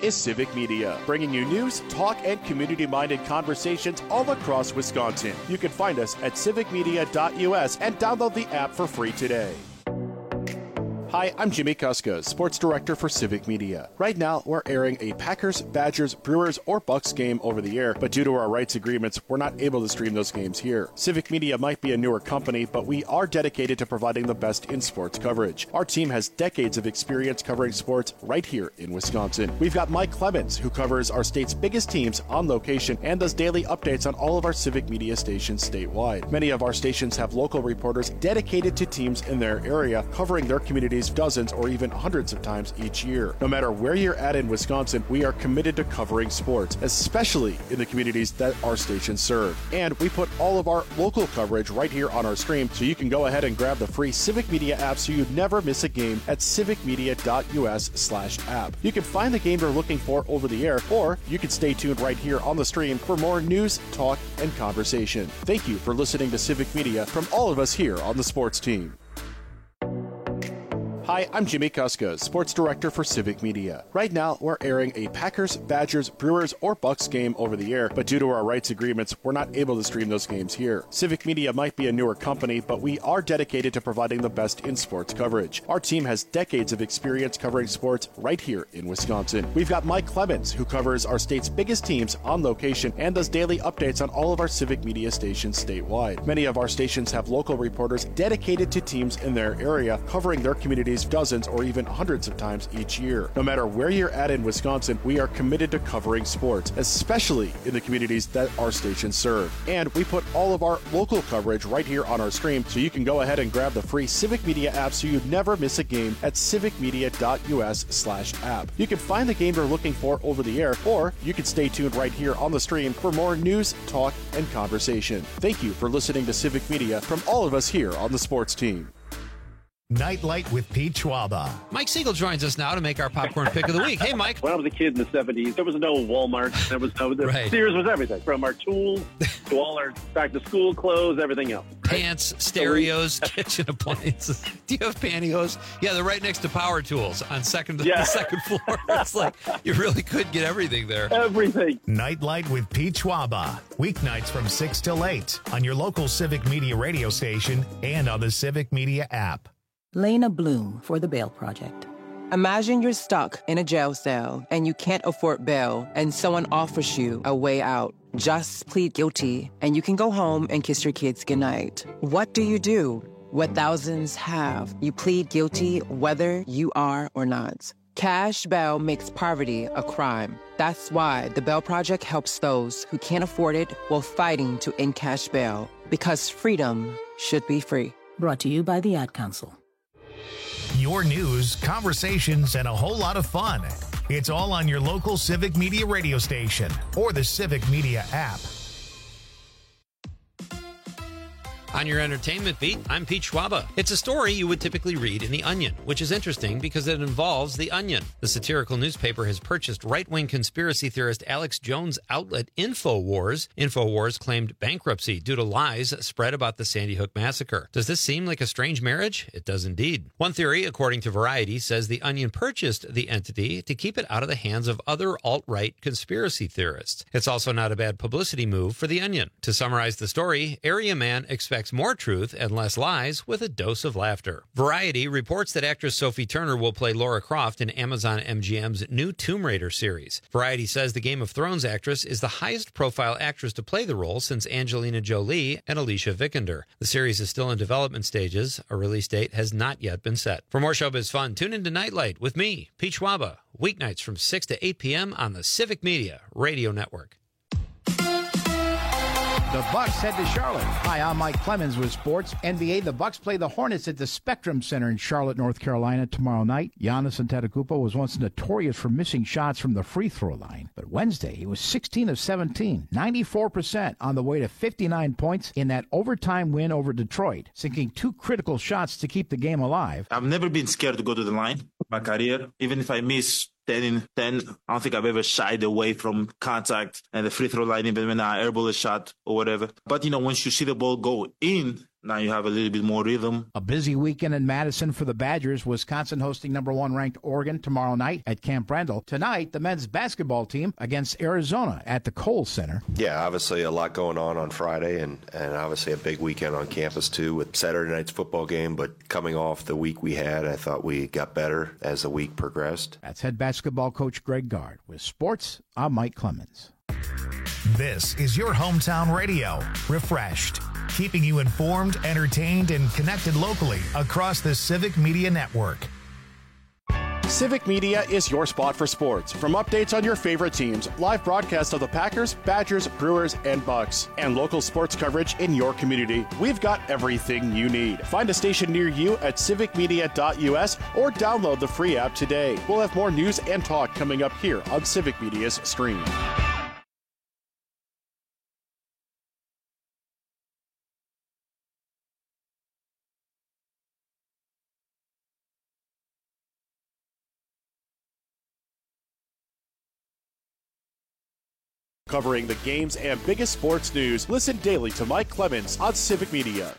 is Civic Media, bringing you news, talk, and community-minded conversations all across Wisconsin. You can find us at civicmedia.us and download the app for free today. Hi, I'm Jimmy Kuska, Sports Director for Civic Media. Right now, we're airing a Packers, Badgers, Brewers, or Bucks game over the air, but due to our rights agreements, we're not able to stream those games here. Civic Media might be a newer company, but we are dedicated to providing the best in sports coverage. Our team has decades of experience covering sports right here in Wisconsin. We've got Mike Clemens, who covers our state's biggest teams on location and does daily updates on all of our Civic Media stations statewide. Many of our stations have local reporters dedicated to teams in their area, covering their communities dozens or even hundreds of times each year. No matter where you're at in Wisconsin, we are committed to covering sports, especially in the communities that our stations serve. And we put all of our local coverage right here on our stream, so you can go ahead and grab the free Civic Media app so you never miss a game at civicmedia.us/app. You can find the game you're looking for over the air, or you can stay tuned right here on the stream for more news, talk, and conversation. Thank you for listening to Civic Media from all of us here on the sports team. Hi, I'm Jimmy Kuska, Sports Director for Civic Media. Right now, we're airing a Packers, Badgers, Brewers, or Bucks game over the air, but due to our rights agreements, we're not able to stream those games here. Civic Media might be a newer company, but we are dedicated to providing the best in sports coverage. Our team has decades of experience covering sports right here in Wisconsin. We've got Mike Clemens, who covers our state's biggest teams on location and does daily updates on all of our Civic Media stations statewide. Many of our stations have local reporters dedicated to teams in their area, covering their communities dozens or even hundreds of times each year. No matter where you're at in Wisconsin, we are committed to covering sports, especially in the communities that our stations serve. And we put all of our local coverage right here on our stream, so you can go ahead and grab the free Civic Media app so you never miss a game at civicmedia.us/app. You can find the game you're looking for over the air, or you can stay tuned right here on the stream for more news, talk, and conversation. Thank you for listening to Civic Media from all of us here on the sports team. Nightlight with Pete Schwaba. Mike Siegel joins us now to make our popcorn pick of the week. Hey, Mike. When I was a kid in the 70s, there was no Walmart. There was no Right. Sears was everything, from our tools to all our back-to-school clothes, everything else. Pants, stereos, kitchen appliances. Do you have pantyhose? Yeah, they're right next to power tools on the second floor. It's like you really could get everything there. Everything. Nightlight with Pete Schwaba. Weeknights from 6 till 8 on your local Civic Media radio station and on the Civic Media app. Lena Bloom for the Bail Project. Imagine you're stuck in a jail cell and you can't afford bail and someone offers you a way out. Just plead guilty and you can go home and kiss your kids goodnight. What do you do? What thousands have. You plead guilty whether you are or not. Cash bail makes poverty a crime. That's why the Bail Project helps those who can't afford it while fighting to end cash bail. Because freedom should be free. Brought to you by the Ad Council. Your news, conversations, and a whole lot of fun. It's all on your local Civic Media radio station or the Civic Media app. On your entertainment beat, I'm Pete Schwaba. It's a story you would typically read in The Onion, which is interesting because it involves The Onion. The satirical newspaper has purchased right-wing conspiracy theorist Alex Jones' outlet InfoWars. InfoWars claimed bankruptcy due to lies spread about the Sandy Hook massacre. Does this seem like a strange marriage? It does indeed. One theory, according to Variety, says The Onion purchased the entity to keep it out of the hands of other alt-right conspiracy theorists. It's also not a bad publicity move for The Onion. To summarize the story, Area Man expects more truth and less lies with a dose of laughter. Variety reports that actress Sophie Turner will play Lara Croft in Amazon MGM's new Tomb Raider series. Variety says the Game of Thrones actress is the highest profile actress to play the role since Angelina Jolie and Alicia Vikander. The series is still in development stages. A release date has not yet been set. For more showbiz fun, tune into Nightlight with me, Pete Schwaba, weeknights from 6 to 8 p.m. on the Civic Media Radio Network. The Bucks head to Charlotte. Hi, I'm Mike Clemens with Sports. NBA, the Bucks play the Hornets at the Spectrum Center in Charlotte, North Carolina tomorrow night. Giannis Antetokounmpo was once notorious for missing shots from the free throw line. But Wednesday, he was 16 of 17, 94% on the way to 59 points in that overtime win over Detroit, sinking 2 critical shots to keep the game alive. I've never been scared to go to the line in my career. Even if I miss 10 in 10. I don't think I've ever shied away from contact and the free throw line, even when I airball a shot or whatever. But, once you see the ball go in, Now you have a little bit more rhythm. A busy weekend in Madison for the Badgers. Wisconsin hosting number 1 ranked Oregon tomorrow night at Camp Randall. Tonight, the men's basketball team against Arizona at the Kohl Center. Yeah, obviously a lot going on Friday, and obviously a big weekend on campus too with Saturday night's football game. But coming off the week we had, I thought we got better as the week progressed. That's head basketball coach Greg Gard. With sports, I'm Mike Clemens. This is your hometown radio, Refreshed, keeping you informed, entertained, and connected locally across the Civic Media Network. Civic Media is your spot for sports. From updates on your favorite teams, live broadcasts of the Packers, Badgers, Brewers, and Bucks, and local sports coverage in your community, we've got everything you need. Find a station near you at civicmedia.us or download the free app today. We'll have more news and talk coming up here on Civic Media's stream. Covering the games and biggest sports news, listen daily to Mike Clemens on Civic Media.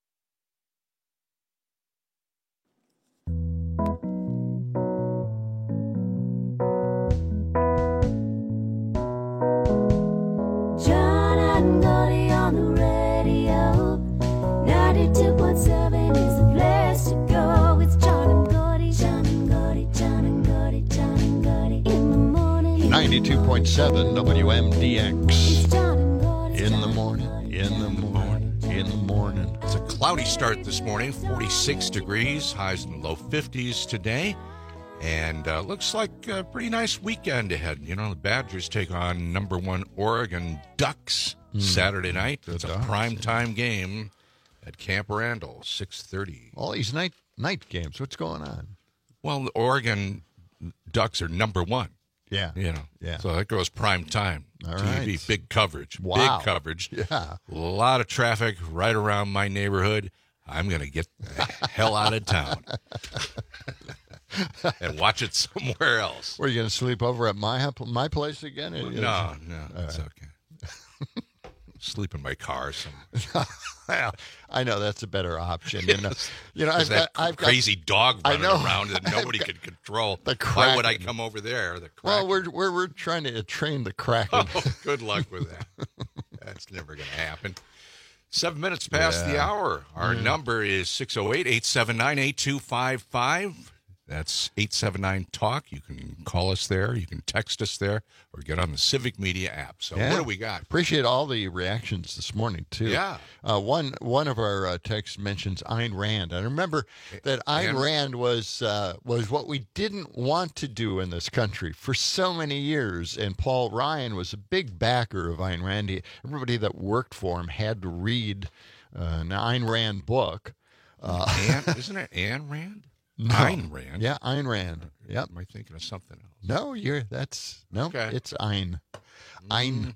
John and Gotti on the radio. 92.7 is the place to go. It's John and Gotti, John and Gotti, John and Gotti, John and Gotti in the morning. 92.7 WMDX. In the morning, in the morning, in the morning. It's a cloudy start this morning, 46 degrees, highs in the low 50s today. And looks like a pretty nice weekend ahead. You know, the Badgers take on number 1 Oregon Ducks Saturday night. It's a primetime game at Camp Randall, 6:30. All these night games. What's going on? Well, the Oregon Ducks are number 1. Yeah. You know. Yeah. So that goes prime time. All TV, right. big coverage. Wow. Big coverage. Yeah. A lot of traffic right around my neighborhood. I'm going to get the hell out of town and watch it somewhere else. Were you going to sleep over at my place again? No, it's okay. Sleep in my car. Well, I know that's a better option. You know, I've got crazy dog running around that nobody can control. Why would I come over there? Well, we're trying to train the Kraken. Oh, good luck with that. That's never going to happen. 7 minutes past the hour. Our number is 608-879-8255. That's 879-TALK. You can call us there. You can text us there or get on the Civic Media app. So what do we got? Appreciate all the reactions this morning, too. Yeah. One of our texts mentions Ayn Rand. I remember that Ayn Rand was what we didn't want to do in this country for so many years. And Paul Ryan was a big backer of Ayn Rand. Everybody that worked for him had to read an Ayn Rand book. Isn't it Ayn Rand? No. Ayn Rand. Yeah, Ayn Rand. Yep. Am I thinking of something else? No, it's Ayn. Ayn.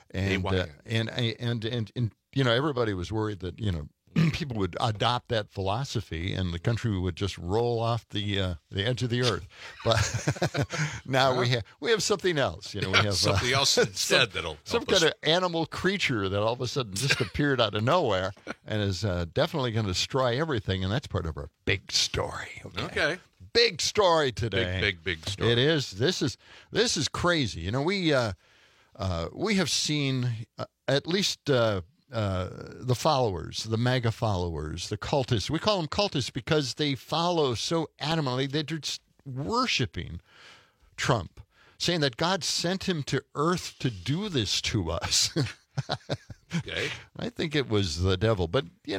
And you know, everybody was worried that, you know, people would adopt that philosophy and the country would just roll off the edge of the earth. But now we have something else. You know, we have something else instead that'll some kind of animal creature that all of a sudden just appeared out of nowhere and is definitely going to destroy everything. And that's part of our big story. Okay. Big story today. Big story. It is. This is crazy. You know, we have seen at least. The followers, the MAGA followers, the cultists. We call them cultists because they follow so adamantly. They're just worshiping Trump, saying that God sent him to earth to do this to us. Okay. I think it was the devil, but you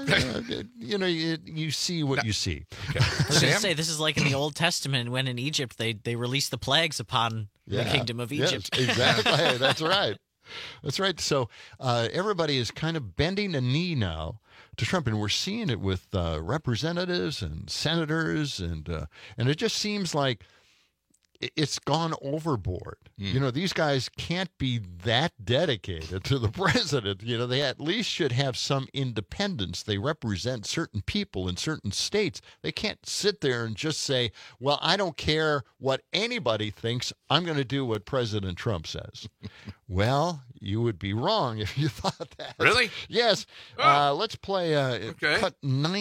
see what you see. Okay. I was going to say, this is like in the Old Testament when in Egypt they released the plagues upon the kingdom of Egypt. Yes, exactly. That's right. That's right. So everybody is kind of bending a knee now to Trump, and we're seeing it with representatives and senators, and it just seems like it's gone overboard. You know, these guys can't be that dedicated to the president. You know, they at least should have some independence. They represent certain people in certain states. They can't sit there and just say, well, I don't care what anybody thinks. I'm going to do what President Trump says. Well, you would be wrong if you thought that. Really? Yes. Oh. Let's play cut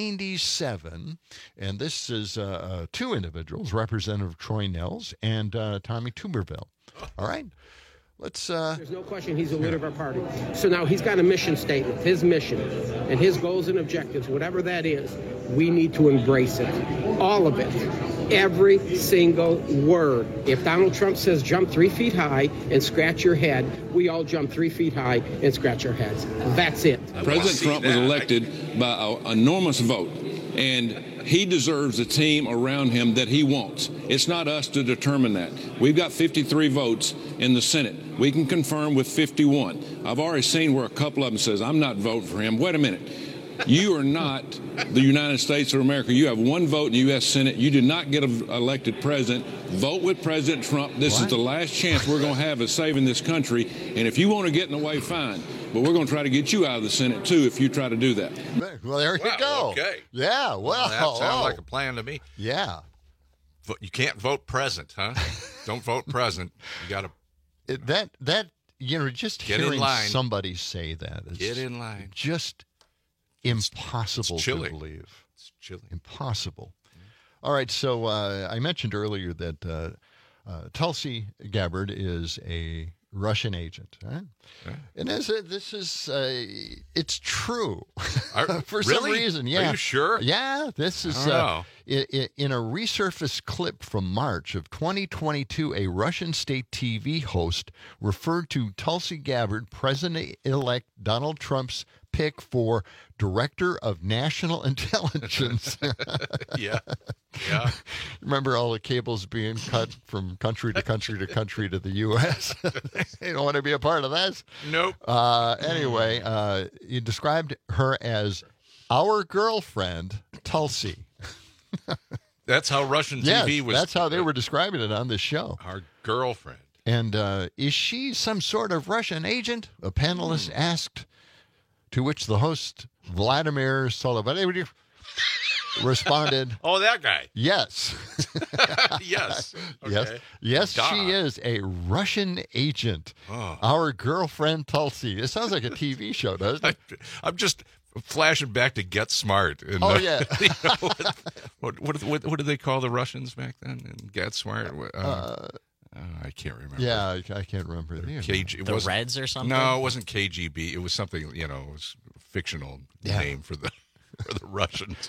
97. And this is two individuals, Representative Troy Nehls and Tommy Tuberville. All right. Let's. There's no question he's the leader of our party. So now he's got a mission statement, his mission, and his goals and objectives, whatever that is, we need to embrace it. All of it. Every single word. If Donald Trump says jump 3 feet high and scratch your head, we all jump 3 feet high and scratch our heads. That's it. President Trump was elected by an enormous vote, and he deserves a team around him that he wants. It's not us to determine that. We've got 53 votes in the Senate. We can confirm with 51. I've already seen where a couple of them says, I'm not voting for him. Wait a minute. You are not the United States of America. You have one vote in the U.S. Senate. You did not get elected president. Vote with President Trump. This is the last chance we're going to have of saving this country. And if you want to get in the way, fine. But we're going to try to get you out of the Senate, too, if you try to do that. Well, there you go. Okay. Yeah, well. That sounds like a plan to me. Yeah. You can't vote present, huh? Don't vote present. You got to. That just get hearing in line. Somebody say that is get in line. Just impossible it's to believe. It's chilly. Impossible. All right, so I mentioned earlier that Tulsi Gabbard is a Russian agent, right? Yeah. And this is it's true for some reason. Yeah, are you sure? Yeah, this is in a resurfaced clip from March of 2022. A Russian state TV host referred to Tulsi Gabbard, President-elect Donald Trump's pick for Director of National Intelligence. Yeah. Remember all the cables being cut from country to country to country to the U.S.? They don't want to be a part of that. Nope. Anyway, he described her as our girlfriend, Tulsi. That's how Russian TV was. That's how they were describing it on this show. Our girlfriend. And is she some sort of Russian agent? A panelist asked, to which the host, Vladimir Soloveitch, responded, "Oh, that guy." Yes. Yes. Okay. Yes, she is a Russian agent. Oh. Our girlfriend Tulsi. It sounds like a TV show, doesn't it? I'm just flashing back to Get Smart. And, yeah. What did they call the Russians back then? And Get Smart. I can't remember. Yeah, I can't remember. The Reds or something? No, it wasn't KGB. It was something, it was a fictional name for the Russians.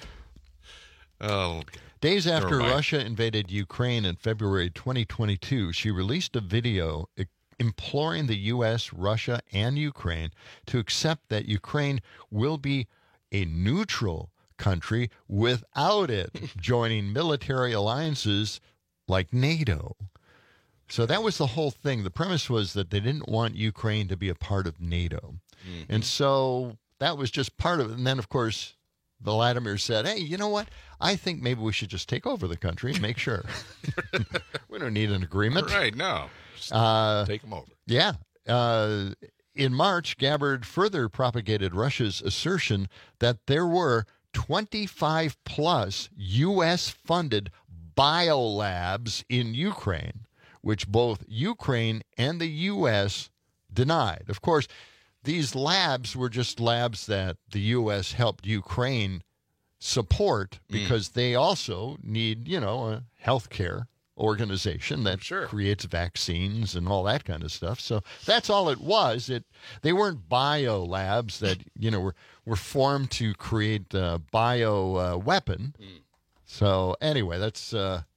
Oh. Okay. Days after Russia invaded Ukraine in February 2022, she released a video imploring the U.S., Russia, and Ukraine to accept that Ukraine will be a neutral country without it joining military alliances like NATO. So that was the whole thing. The premise was that they didn't want Ukraine to be a part of NATO. Mm-hmm. And so that was just part of it. And then, of course, Vladimir said, hey, you know what? I think maybe we should just take over the country and make sure. We don't need an agreement. Right, no. Take them over. Yeah. In March, Gabbard further propagated Russia's assertion that there were 25-plus U.S.-funded biolabs in Ukraine, which both Ukraine and the U.S. denied. Of course, these labs were just labs that the U.S. helped Ukraine support because they also need, a healthcare organization that creates vaccines and all that kind of stuff. So that's all it was. They weren't bio labs that, were formed to create a bio weapon. So anyway, that's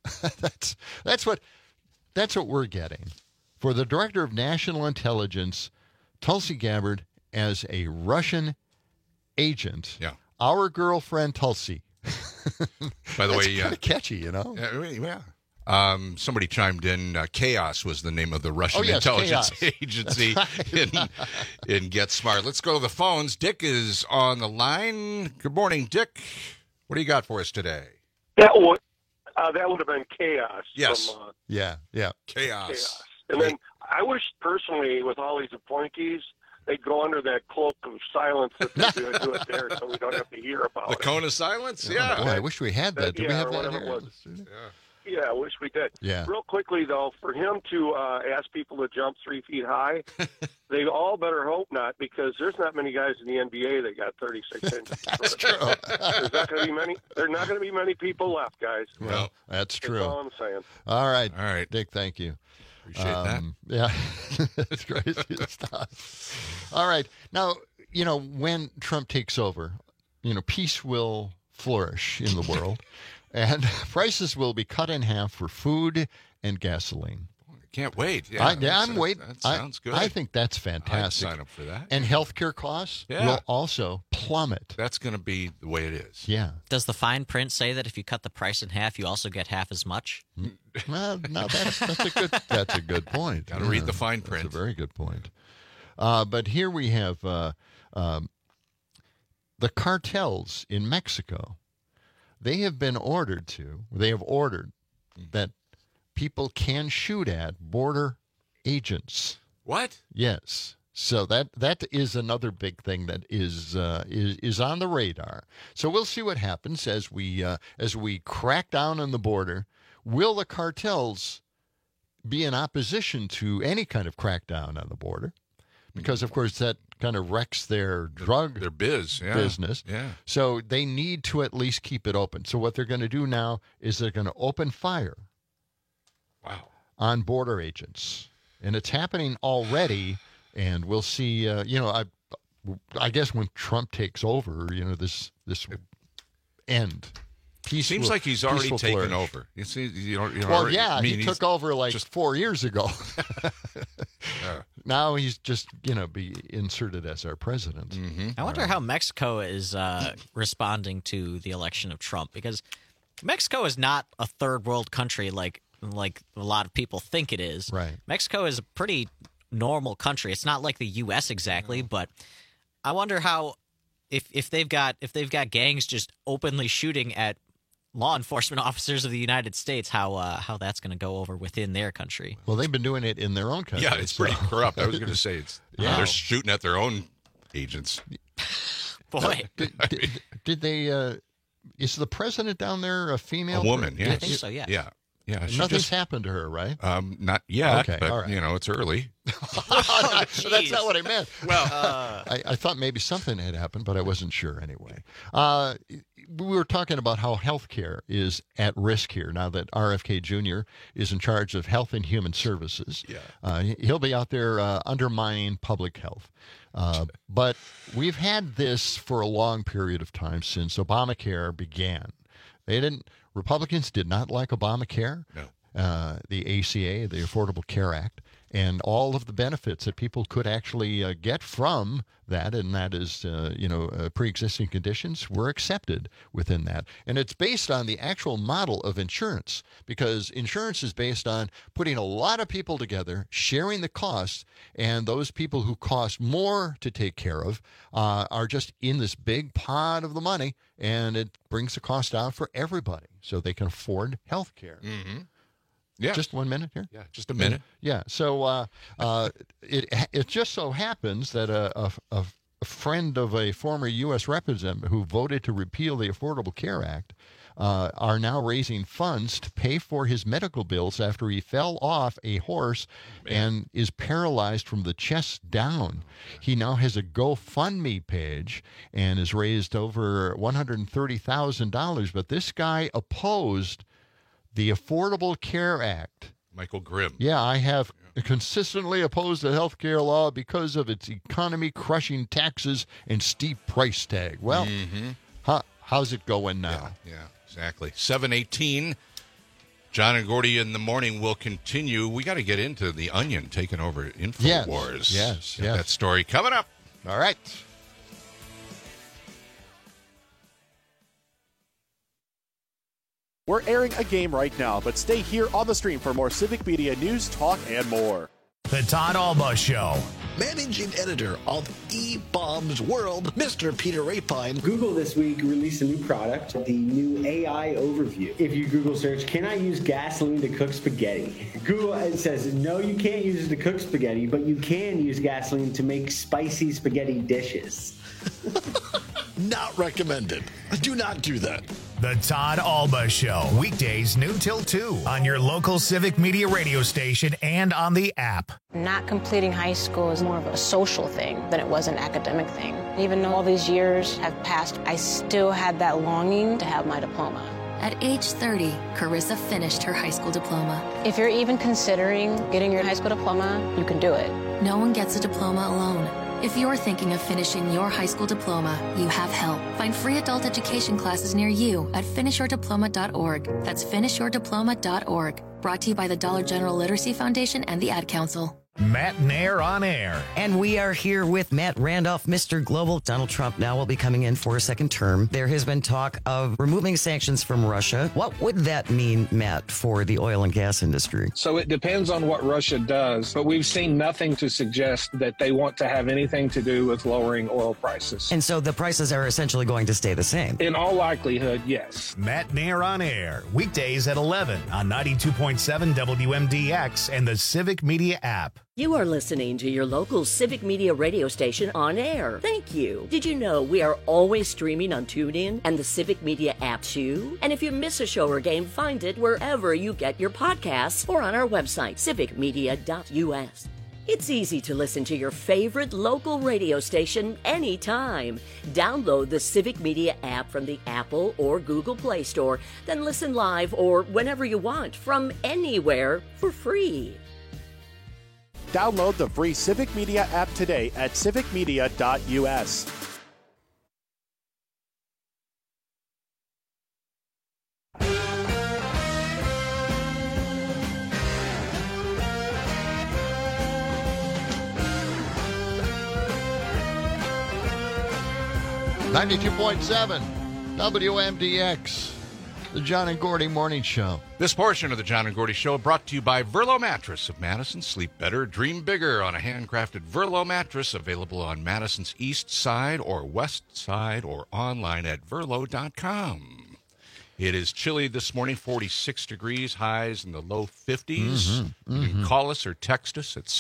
what we're getting. For the Director of National Intelligence, Tulsi Gabbard, as a Russian agent, our girlfriend Tulsi. By the way, kind of catchy, Yeah. Somebody chimed in. Chaos was the name of the Russian intelligence agency in Get Smart. Let's go to the phones. Dick is on the line. Good morning, Dick. What do you got for us today? That would have been chaos. Yes. From, yeah. Chaos. And then I wish personally, with all these appointees, they'd go under that cloak of silence if they do it there, so we don't have to hear about it. The cone of silence? Yeah. Boy, I wish we had that. Did we have that here? here? Yeah, I wish we did. Yeah. Real quickly, though, for him to ask people to jump 3 feet high, they all better hope not, because there's not many guys in the NBA that got 36 inches. That's true. There's not going to be many. There's not going to be many people left, guys. Well, that's true. That's all I'm saying. All right, Dick. Thank you. Appreciate that. Yeah, that's crazy stuff. All right, now when Trump takes over, peace will flourish in the world, and prices will be cut in half for food and gasoline. Can't wait. I'm waiting. That sounds good. I think that's fantastic. I'd sign up for that. And healthcare costs will also plummet. That's going to be the way it is. Yeah. Does the fine print say that if you cut the price in half, you also get half as much? Well, no, that's a good point. Got to read the fine print. That's a very good point. But here we have the cartels in Mexico. They have ordered that people can shoot at border agents. What? Yes. So that is another big thing that is on the radar. So we'll see what happens as we crack down on the border. Will the cartels be in opposition to any kind of crackdown on the border? Because of course that kind of wrecks their business. Yeah. So they need to at least keep it open. So what they're going to do now is they're going to open fire. Wow. On border agents. And it's happening already, and we'll see, I guess when Trump takes over, this end. Seems like he's already taken over. He took over like 4 years ago. Now he's just, be inserted as our president. Mm-hmm. I wonder how Mexico is responding to the election of Trump, because Mexico is not a third world country like a lot of people think it is. Right. Mexico is a pretty normal country. It's not like the U.S. exactly, but I wonder how if they've got gangs just openly shooting at law enforcement officers of the United States, how that's going to go over within their country. Well, they've been doing it in their own country. Yeah, it's pretty corrupt. I was going to say they're shooting at their own agents. Boy, did they? Is the president down there a female? A woman? Yeah, I think so. Yeah. Yeah. Yeah, nothing's happened to her, right? Not yet, okay, but all right. It's early. That's not what I meant. Well, I thought maybe something had happened, but I wasn't sure anyway. We were talking about how healthcare is at risk here now that RFK Jr. is in charge of Health and Human Services. Yeah. He'll be out there undermining public health. But we've had this for a long period of time since Obamacare began. Republicans did not like Obamacare, the ACA, the Affordable Care Act, and all of the benefits that people could actually get from that, and that is, pre-existing conditions were accepted within that. And it's based on the actual model of insurance, because insurance is based on putting a lot of people together, sharing the costs, and those people who cost more to take care of are just in this big pot of the money, and it brings the cost down for everybody so they can afford health care. Mm-hmm. Yeah. Just 1 minute here? Yeah, just a minute. Yeah. So it just so happens that a friend of a former U.S. representative who voted to repeal the Affordable Care Act are now raising funds to pay for his medical bills after he fell off a horse and is paralyzed from the chest down. He now has a GoFundMe page and has raised over $130,000. But this guy opposed the Affordable Care Act. Michael Grimm. Yeah, I have consistently opposed the health care law because of its economy-crushing taxes and steep price tag. Well, how's it going now? Yeah, exactly. 7:18. John and Gordy in the morning will continue. We got to get into the Onion taking over InfoWars. Yes. That story coming up. All right. We're airing a game right now, but stay here on the stream for more Civic Media news, talk, and more. The Todd Alba Show. Managing editor of eBaum's World, Mr. Peter Rapine. Google this week released a new product, the new AI Overview. If you Google search, can I use gasoline to cook spaghetti? Google says, no, you can't use it to cook spaghetti, but you can use gasoline to make spicy spaghetti dishes. Not recommended. Do not do that. The Todd Alba Show, weekdays noon till 2 on your local Civic Media radio station and on the app. Not completing high school is more of a social thing than it was an academic thing. Even though all these years have passed, I still had that longing to have my diploma. At age 30, Carissa finished her high school diploma. If you're even considering getting your high school diploma, you can do it. No one gets a diploma alone. If you're thinking of finishing your high school diploma, you have help. Find free adult education classes near you at finishyourdiploma.org. That's finishyourdiploma.org. Brought to you by the Dollar General Literacy Foundation and the Ad Council. Matt Nair on air. And we are here with Matt Randolph, Mr. Global. Donald Trump now will be coming in for a second term. There has been talk of removing sanctions from Russia. What would that mean, Matt, for the oil and gas industry? So it depends on what Russia does, but we've seen nothing to suggest that they want to have anything to do with lowering oil prices. And so the prices are essentially going to stay the same? In all likelihood, yes. Matt Nair on air, weekdays at 11 on 92.7 WMDX and the Civic Media app. You are listening to your local Civic Media radio station on air. Thank you. Did you know we are always streaming on TuneIn and the Civic Media app too? And if you miss a show or game, find it wherever you get your podcasts or on our website, civicmedia.us. It's easy to listen to your favorite local radio station anytime. Download the Civic Media app from the Apple or Google Play Store, then listen live or whenever you want from anywhere for free. Download the free Civic Media app today at civicmedia.us. .7 WMDX, the John and Gordy Morning Show. This portion of the John and Gordy Show brought to you by Verlo Mattress of Madison. Sleep better, dream bigger on a handcrafted Verlo mattress available on Madison's east side or west side or online at verlo.com. It is chilly this morning, 46 degrees, highs in the low 50s. You can call us or text us at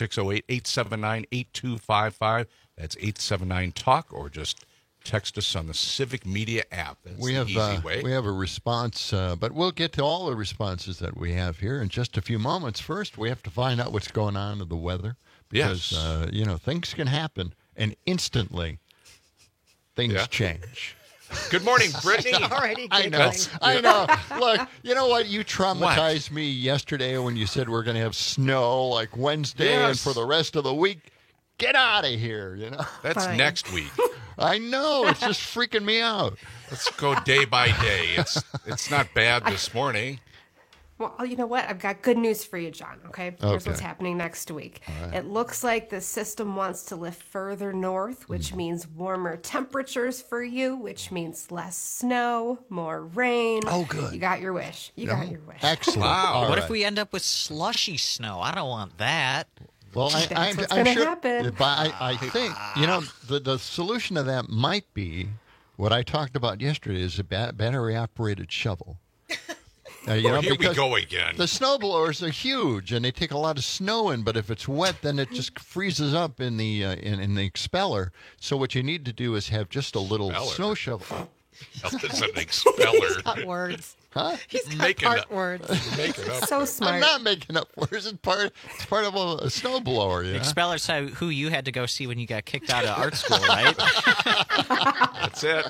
608-879-8255. That's 879-TALK, or just text us on the Civic Media app. That's the easy way. We have a response, but we'll get to all the responses that we have here in just a few moments. First, we have to find out what's going on with the weather. Because, things can happen, and instantly things change. Good morning, Brittany. I know. Look, you know what? You traumatized me yesterday when you said we're going to have snow like Wednesday and for the rest of the week. Get out of here, That's next week. I know. It's just freaking me out. Let's go day by day. It's not bad this morning. Well, you know what? I've got good news for you, John, okay? Here's what's happening next week. Right. It looks like the system wants to lift further north, which means warmer temperatures for you, which means less snow, more rain. Oh, good. You got your wish. You got your wish. Excellent. Wow. What if we end up with slushy snow? I don't want that. Well, That's what's I'm gonna sure. happen. But I think, the solution to that might be what I talked about yesterday is a battery-operated shovel. Here we go again. The snowblowers are huge, and they take a lot of snow in, but if it's wet, then it just freezes up in the expeller. So what you need to do is have just a little snow shovel. That's an expeller. He's got words. Huh? He's got part words. So smart. I'm not making up words. It's part of a snowblower. Expeller's who you had to go see when you got kicked out of art school, right? That's it.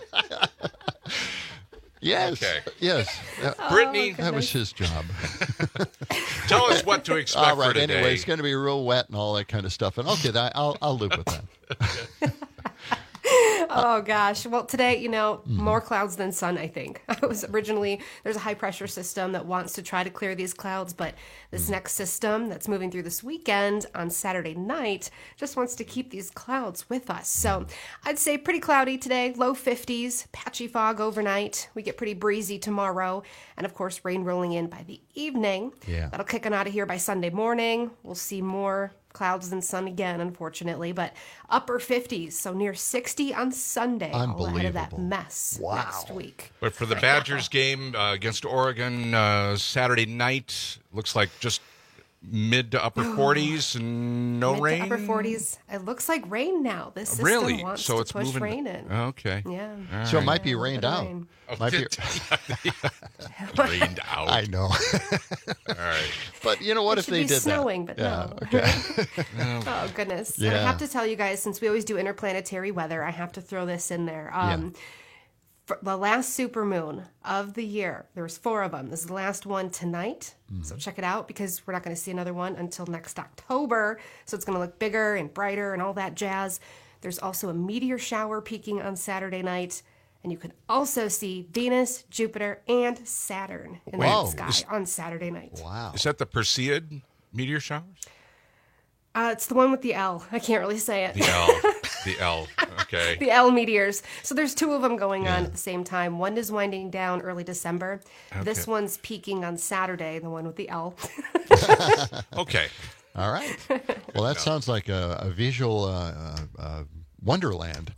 Yes. Okay. Yes. Brittany. That was his job. Tell us what to expect all right, for today. Anyway, it's going to be real wet and all that kind of stuff. And okay, I'll live with that. Oh, gosh. Well, today, more clouds than sun, I think. There's a high pressure system that wants to try to clear these clouds, but this next system that's moving through this weekend on Saturday night just wants to keep these clouds with us. So I'd say pretty cloudy today, low 50s, patchy fog overnight. We get pretty breezy tomorrow, and of course, rain rolling in by the evening. Yeah. That'll kick on out of here by Sunday morning. We'll see more clouds than sun again, unfortunately, but upper 50s, so near 60 on Sunday, all ahead of that mess next week. But for the Badgers game against Oregon Saturday night, looks like just mid to upper 40s and no Mid rain? to upper 40s. It looks like rain now. This system Really? wants So to it's push moving. rain in. Okay. Yeah. All So it right. might be rained out. Rain. Might be. Rained out. I know. All right. But you know what It if should they be did snowing, that? but no. Okay. Oh, goodness. And I Yeah. have to tell you guys, since we always do interplanetary weather, I have to throw this in there. For the last supermoon of the year, there was 4 of them. This is the last one tonight. So check it out because we're not going to see another one until next October. So it's going to look bigger and brighter and all that jazz. There's also a meteor shower peaking on Saturday night. And you can also see Venus, Jupiter, and Saturn in Wow. the sky on Saturday night. Wow. Is that the Perseid meteor showers? It's the one with the L. I can't really say it. The L. The L. Okay. The L meteors. So there's 2 of them going on at the same time. One is winding down early December. This Okay. one's peaking on Saturday, the one with the L. Okay. All right. Well, that sounds like a visual wonderland.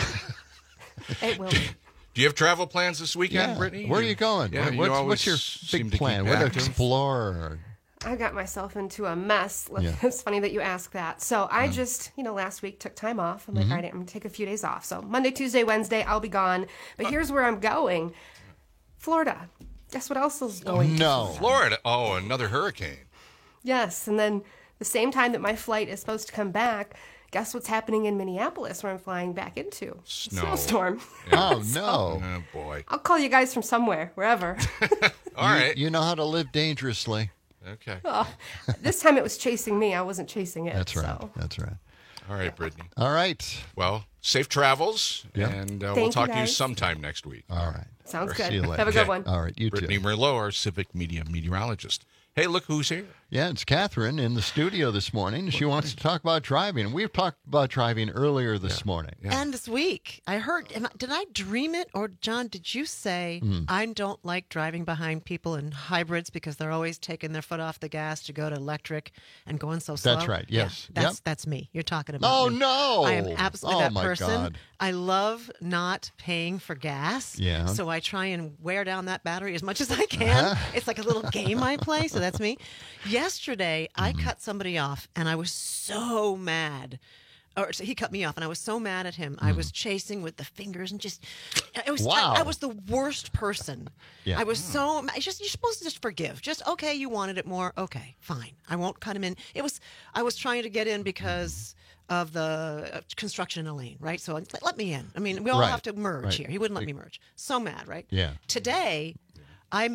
It will be. Do you have travel plans this weekend, Yeah. Brittany? Where are you going? Yeah, you what's always your seem big to plan? keep Where to active. explore? I got myself into a mess. Yeah. It's funny that you ask that. So I just, last week took time off. I'm like, Mhm. all right, I'm going to take a few days off. So Monday, Tuesday, Wednesday, I'll be gone. But here's where I'm going. Florida. Guess what else is going? No. Florida. Oh, another hurricane. Yes, and then the same time that my flight is supposed to come back, guess what's happening in Minneapolis where I'm flying back into? Snow. Snowstorm. Oh, no. Oh, boy. I'll call you guys from somewhere, wherever. All right. You know how to live dangerously. Okay. Oh, this time it was chasing me. I wasn't chasing it. That's right. So. That's right. All right, Brittany. All right. Well, safe travels, Yeah. and Thank we'll you, talk to you guys. sometime next week. All right. Sounds See good. you later. Have a good one. All right. You Brittany too. Merlot, our Civic Media meteorologist. Hey, look who's here. Yeah, it's Catherine in the studio this morning. She wants to talk about driving. We've talked about driving earlier this morning. And this week, I heard, did I dream it? Or, John, did you say, I don't like driving behind people in hybrids because they're always taking their foot off the gas to go to electric and going so slow? That's right, yes. Yeah, Yep. that's me. You're talking about Oh, me. no. I am absolutely Oh, that my person. God. I love not paying for gas. Yeah. So I try and wear down that battery as much as I can. It's like a little game I play, so that's me. Yesterday, I cut somebody off, and I was so mad. Or so he cut me off, and I was so mad at him. I was chasing with the fingers and just. Wow. I was the worst person. Yeah. I was so. You're supposed to just forgive. Just okay. You wanted it more. Okay, fine. I won't cut him in. I was trying to get in because of the construction in a lane, right? So let me in. I mean, we all Right. have to merge Right. here. He wouldn't let me merge. So mad, right? Yeah. Today, I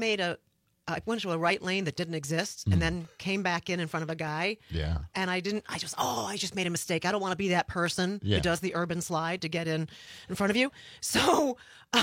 went into a right lane that didn't exist and then came back in front of a guy. Yeah. And I just made a mistake. I don't want to be that person Yeah. who does the urban slide to get in front of you. So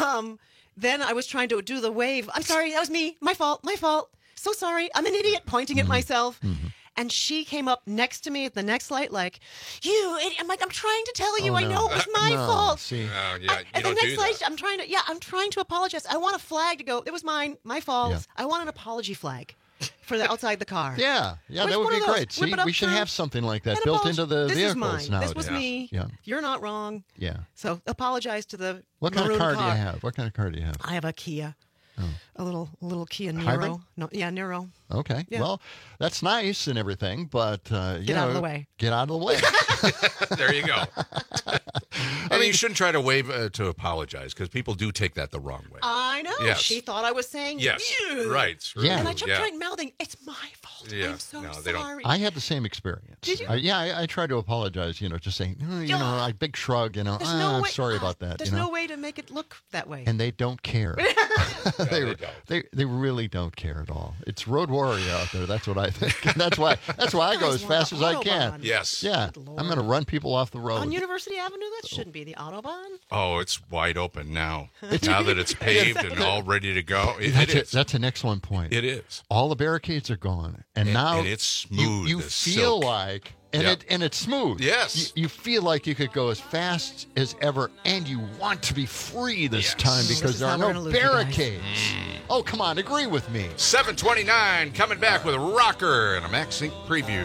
then I was trying to do the wave. I'm sorry, that was me. My fault. So sorry. I'm an idiot, pointing at myself. And she came up next to me at the next light like, you idiot. I'm like, I'm trying to tell you. Oh, I no. know it was my No, fault. see. Oh, yeah, At you the don't do next light, that. I'm trying to apologize. I want a flag to go, it was mine, my fault. Yeah. I want an apology flag for the outside the car. Yeah, Which that would one be of those? great. Whip See, it up we should through have something like that an built apology. into the This vehicles is mine. nowadays. This was me. Yeah. You're not wrong. Yeah. So apologize to the What kind of maroon car do you have? What kind of car do you have? I have a Kia. A little Kia Niro. Hybrid? No, yeah, Niro. Okay. Yeah. Well, that's nice and everything, but Get out of the way. Get out of the way. There you go. I mean, you shouldn't try to wave to apologize because people do take that the wrong way. I know. Yes. She thought I was saying Yes. you. Right. Sure. Yeah. And I kept Yeah. trying mouthing, it's my fault. Yeah. I'm so No, they don't- sorry. I had the same experience. Did you? I tried to apologize, just saying, I big shrug, There's no I'm way- sorry about that. There's no way to make it look that way. And they don't care. they they really don't care at all. It's road warrior out there. That's what I think. And that's why I go as fast as I can. Yes. Yeah. I'm going to run people off the road. On University Avenue, that shouldn't be the Autobahn. Oh, it's wide open now. Now that it's paved and all ready to go. It is. That's an excellent point. It is. All the barricades are gone, and now and it's smooth You as feel silk. like, Yep. and it's smooth. Yes. You feel like you could go as fast as ever, and you want to be free this time This because is there how are we're no gonna lose you guys. barricades. Oh, come on, agree with me. 7:29 coming back with a rocker and a Max Inc. preview.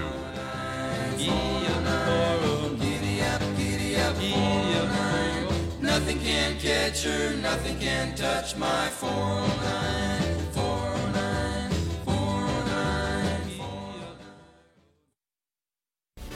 Nothing can catch her, nothing can touch my 409, 409, 409.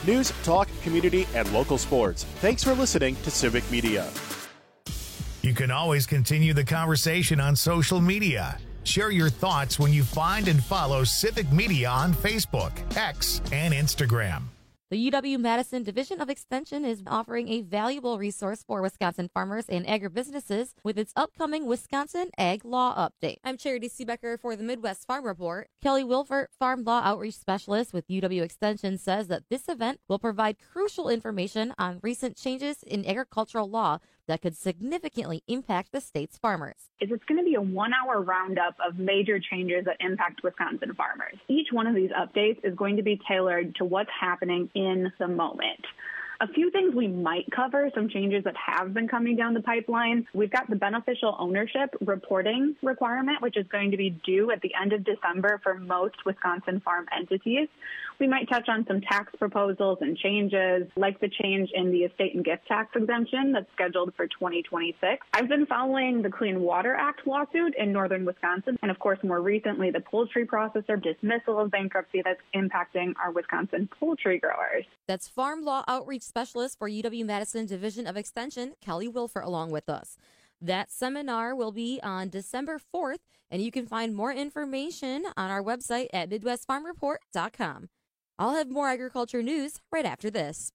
News, talk, community, and local sports. Thanks for listening to Civic Media. You can always continue the conversation on social media. Share your thoughts when you find and follow Civic Media on Facebook, X, and Instagram. The UW-Madison Division of Extension is offering a valuable resource for Wisconsin farmers and agribusinesses with its upcoming Wisconsin Ag Law Update. I'm Charity Seebecker for the Midwest Farm Report. Kelly Wilfert, Farm Law Outreach Specialist with UW Extension, says that this event will provide crucial information on recent changes in agricultural law that could significantly impact the state's farmers. It's going to be a 1-hour roundup of major changes that impact Wisconsin farmers. Each one of these updates is going to be tailored to what's happening in the moment. A few things we might cover, some changes that have been coming down the pipeline. We've got the beneficial ownership reporting requirement, which is going to be due at the end of December for most Wisconsin farm entities. We might touch on some tax proposals and changes, like the change in the estate and gift tax exemption that's scheduled for 2026. I've been following the Clean Water Act lawsuit in northern Wisconsin, and of course, more recently, the poultry processor dismissal of bankruptcy that's impacting our Wisconsin poultry growers. That's Farm Law Outreach Specialist for UW-Madison Division of Extension, Kelly Wilfert, along with us. That seminar will be on December 4th, and you can find more information on our website at MidwestFarmReport.com. I'll have more agriculture news right after this.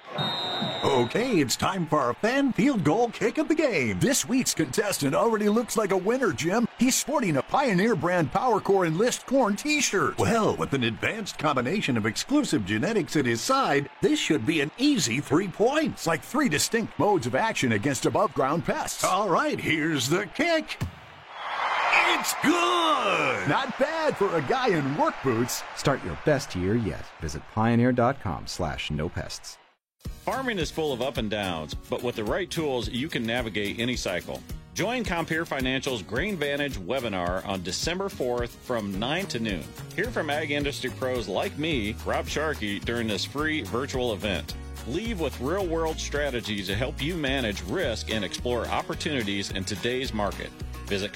Okay, it's time for our fan field goal kick of the game. This week's contestant already looks like a winner, Jim. He's sporting a Pioneer brand PowerCore Enlist Corn t-shirt. Well, with an advanced combination of exclusive genetics at his side, this should be an easy 3 points, like 3 distinct modes of action against above-ground pests. All right, here's the kick. It's good! Not bad for a guy in work boots. Start your best year yet. Visit pioneer.com/no-pests. Farming is full of up and downs, but with the right tools, you can navigate any cycle. Join Compeer Financial's Grain Vantage webinar on December 4th from 9 to noon. Hear from ag industry pros like me, Rob Sharkey, during this free virtual event. Leave with real-world strategies to help you manage risk and explore opportunities in today's market. Visit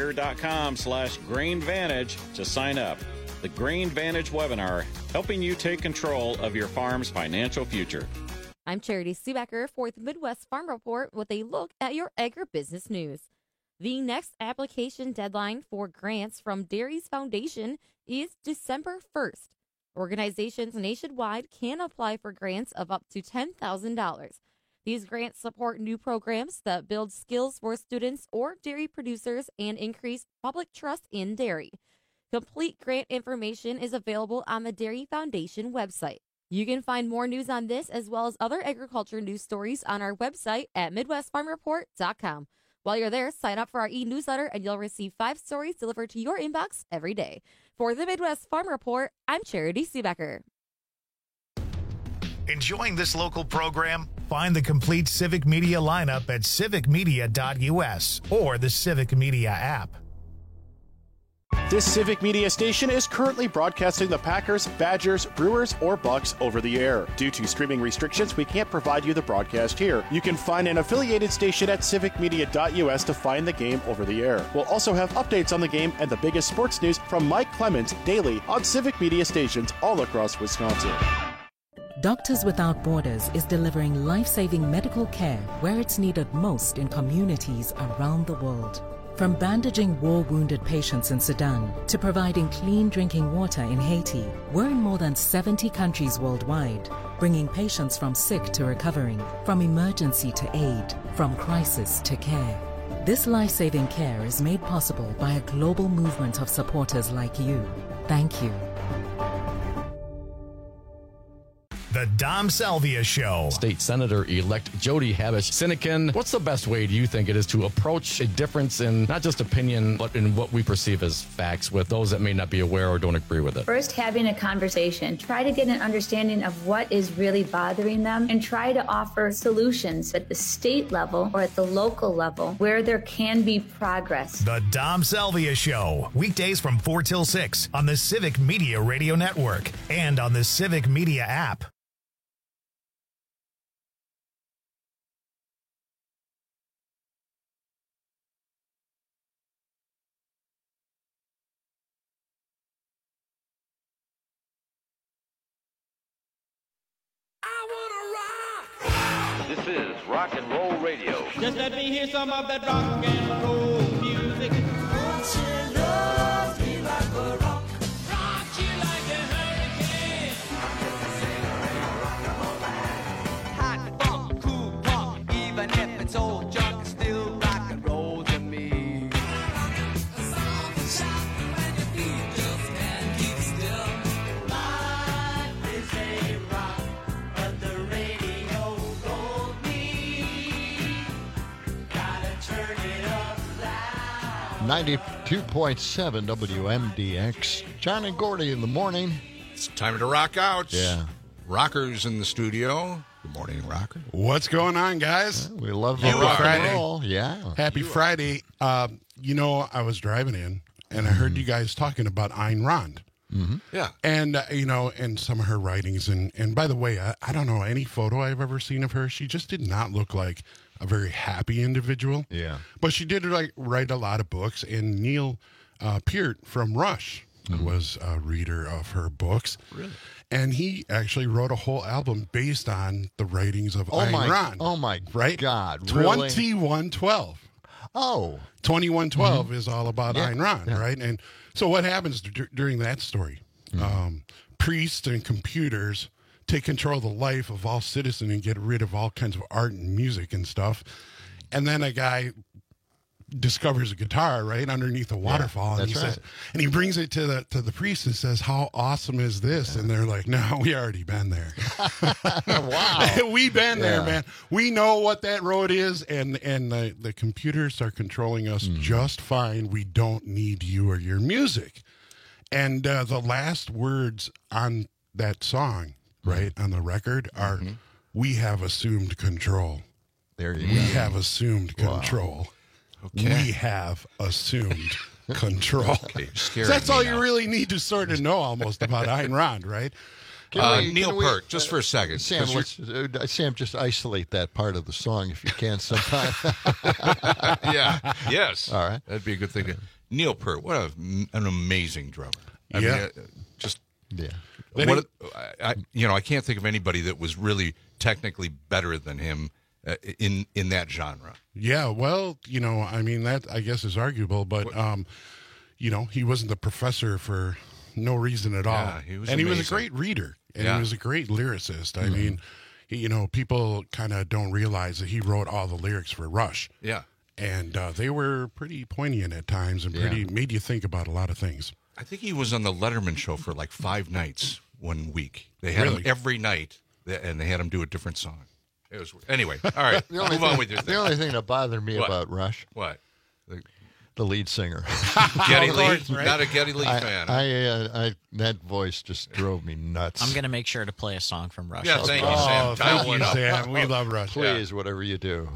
Compeer.com/GrainVantage to sign up. The Grain Vantage webinar, helping you take control of your farm's financial future. I'm Charity Seebecker for the Midwest Farm Report with a look at your agribusiness news. The next application deadline for grants from Dairies Foundation is December 1st. Organizations nationwide can apply for grants of up to $10,000. These grants support new programs that build skills for students or dairy producers and increase public trust in dairy. Complete grant information is available on the Dairy Foundation website. You can find more news on this as well as other agriculture news stories on our website at MidwestFarmReport.com. While you're there, sign up for our e-newsletter and you'll receive 5 stories delivered to your inbox every day. For the Midwest Farm Report, I'm Charity Seebecker. Enjoying this local program? Find the complete Civic Media lineup at civicmedia.us or the Civic Media app. This Civic Media station is currently broadcasting the Packers, Badgers, Brewers, or Bucks over the air. Due to streaming restrictions, we can't provide you the broadcast here. You can find an affiliated station at civicmedia.us to find the game over the air. We'll also have updates on the game and the biggest sports news from Mike Clemens daily on Civic Media stations all across Wisconsin. Doctors Without Borders is delivering life-saving medical care where it's needed most in communities around the world. From bandaging war-wounded patients in Sudan to providing clean drinking water in Haiti, we're in more than 70 countries worldwide, bringing patients from sick to recovering, from emergency to aid, from crisis to care. This life-saving care is made possible by a global movement of supporters like you. Thank you. The Dom Salvia Show. State Senator-elect Jody Habush-Sinekin, what's the best way, do you think, it is to approach a difference in not just opinion, but in what we perceive as facts with those that may not be aware or don't agree with it? First, having a conversation. Try to get an understanding of what is really bothering them and try to offer solutions at the state level or at the local level where there can be progress. The Dom Salvia Show. Weekdays from 4 till 6 on the Civic Media Radio Network and on the Civic Media app. This is Rock and Roll Radio. Just let me hear some of that rock and roll music. Won't you love me like a rock? Rock you like a hurricane. Hot funk, cool punk, even if it's old junk, it's still rock and roll to me. A song to shout when your feet just can't keep still. Life is a rock, but the radio told me gotta turn it up loud. 92.7 WMDX. John and Gordy in the morning. It's time to rock out. Yeah. Rockers in the studio. Good morning, Rocker. What's going on, guys? We love Happy rock and Friday. roll. Yeah. Happy Friday. You know, I was driving in, and I heard you guys talking about Ayn Rand. Mm-hmm. Yeah. And, you know, and some of her writings. And by the way, I don't know any photo I've ever seen of her. She just did not look like a very happy individual. Yeah. But she did write a lot of books. And Neil Peart from Rush was a reader of her books. Really? And he actually wrote a whole album based on the writings of Ayn Rand. Oh, my right? God. Really? 2112. Oh. 2112 is all about Yeah, Ayn Rand, yeah. right? And so what happens during that story? Priests and computers take control of the life of all citizens and get rid of all kinds of art and music and stuff. And then a guy discovers a guitar right underneath a waterfall, and that's he says, and he brings it to the priest and says, "How awesome is this?" And they're like, "No, we already been there. Wow, we been there, Yeah. man. We know what that road is, and the computers are controlling us just fine. We don't need you or your music." And the last words on that song, right on the record, are, "We have assumed control." There you We go. have assumed control. Okay. We have assumed control. Okay, So scaring that's me all now. you really need to sort of know almost about Ayn Rand, right? Neil Peart, just for a second. Sam, 'cause you're- Sam, just isolate that part of the song if you can sometime. yeah. Yes. All right. That'd be a good thing. Neil Peart, what an amazing drummer. I Yeah. mean, just yeah. what I can't think of anybody that was really technically better than him in that genre. Yeah, well, you know, I mean, that I guess is arguable, but, you know, he wasn't the professor for no reason at all. Yeah, he was and he was a amazing. great reader, and Yeah. he was a great lyricist. I mean, you know, people kind of don't realize that he wrote all the lyrics for Rush. Yeah. And they were pretty poignant at times and made you think about a lot of things. I think he was on the Letterman show for like 5 nights one week. They had him Really? every night, and they had him do a different song. It was anyway. All right, The only move on thing- with your thing. The only thing that bothered me What? about Rush, What? the lead singer, Geddy Of Lee, course, right? not a Geddy Lee fan. I that voice just drove me nuts. I'm going to make sure to play a song from Rush. Yeah, thank you, Sam. Oh, Dial thank you, one up. Sam. We love Rush. Please, whatever you do.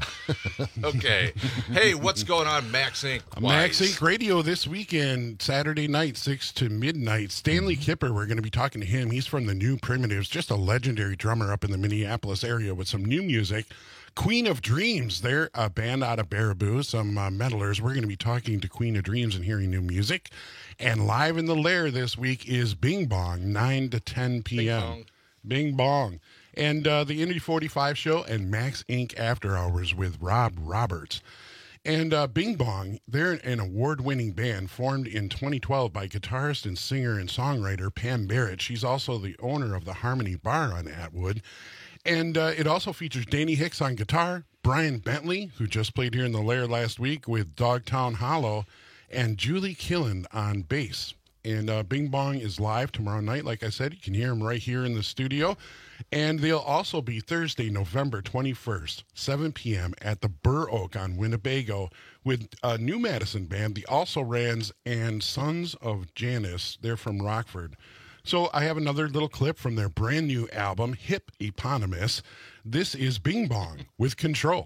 Okay. Hey, what's going on, Max Inc. Max wise? Inc. Radio this weekend, Saturday night, 6 to midnight. Stanley Kipper, we're going to be talking to him. He's from the New Primitives, just a legendary drummer up in the Minneapolis area with some new music. Queen of Dreams, they're a band out of Baraboo, some metalers. We're going to be talking to Queen of Dreams and hearing new music. And live in the Lair this week is Bing Bong, 9 to 10 p.m. Bing Bong. And the Indy 45 show and Max Inc. After Hours with Rob Roberts. And Bing Bong, they're an award-winning band formed in 2012 by guitarist and singer and songwriter Pam Barrett. She's also the owner of the Harmony Bar on Atwood. And it also features Danny Hicks on guitar, Brian Bentley, who just played here in the Lair last week with Dogtown Hollow, and Julie Killen on bass. And Bing Bong is live tomorrow night. Like I said, you can hear them right here in the studio. And they'll also be Thursday, November 21st, 7 p.m. at the Burr Oak on Winnebago with a New Madison band, the Also Rans and Sons of Janice. They're from Rockford. So I have another little clip from their brand new album, Hip Eponymous. This is Bing Bong with Control.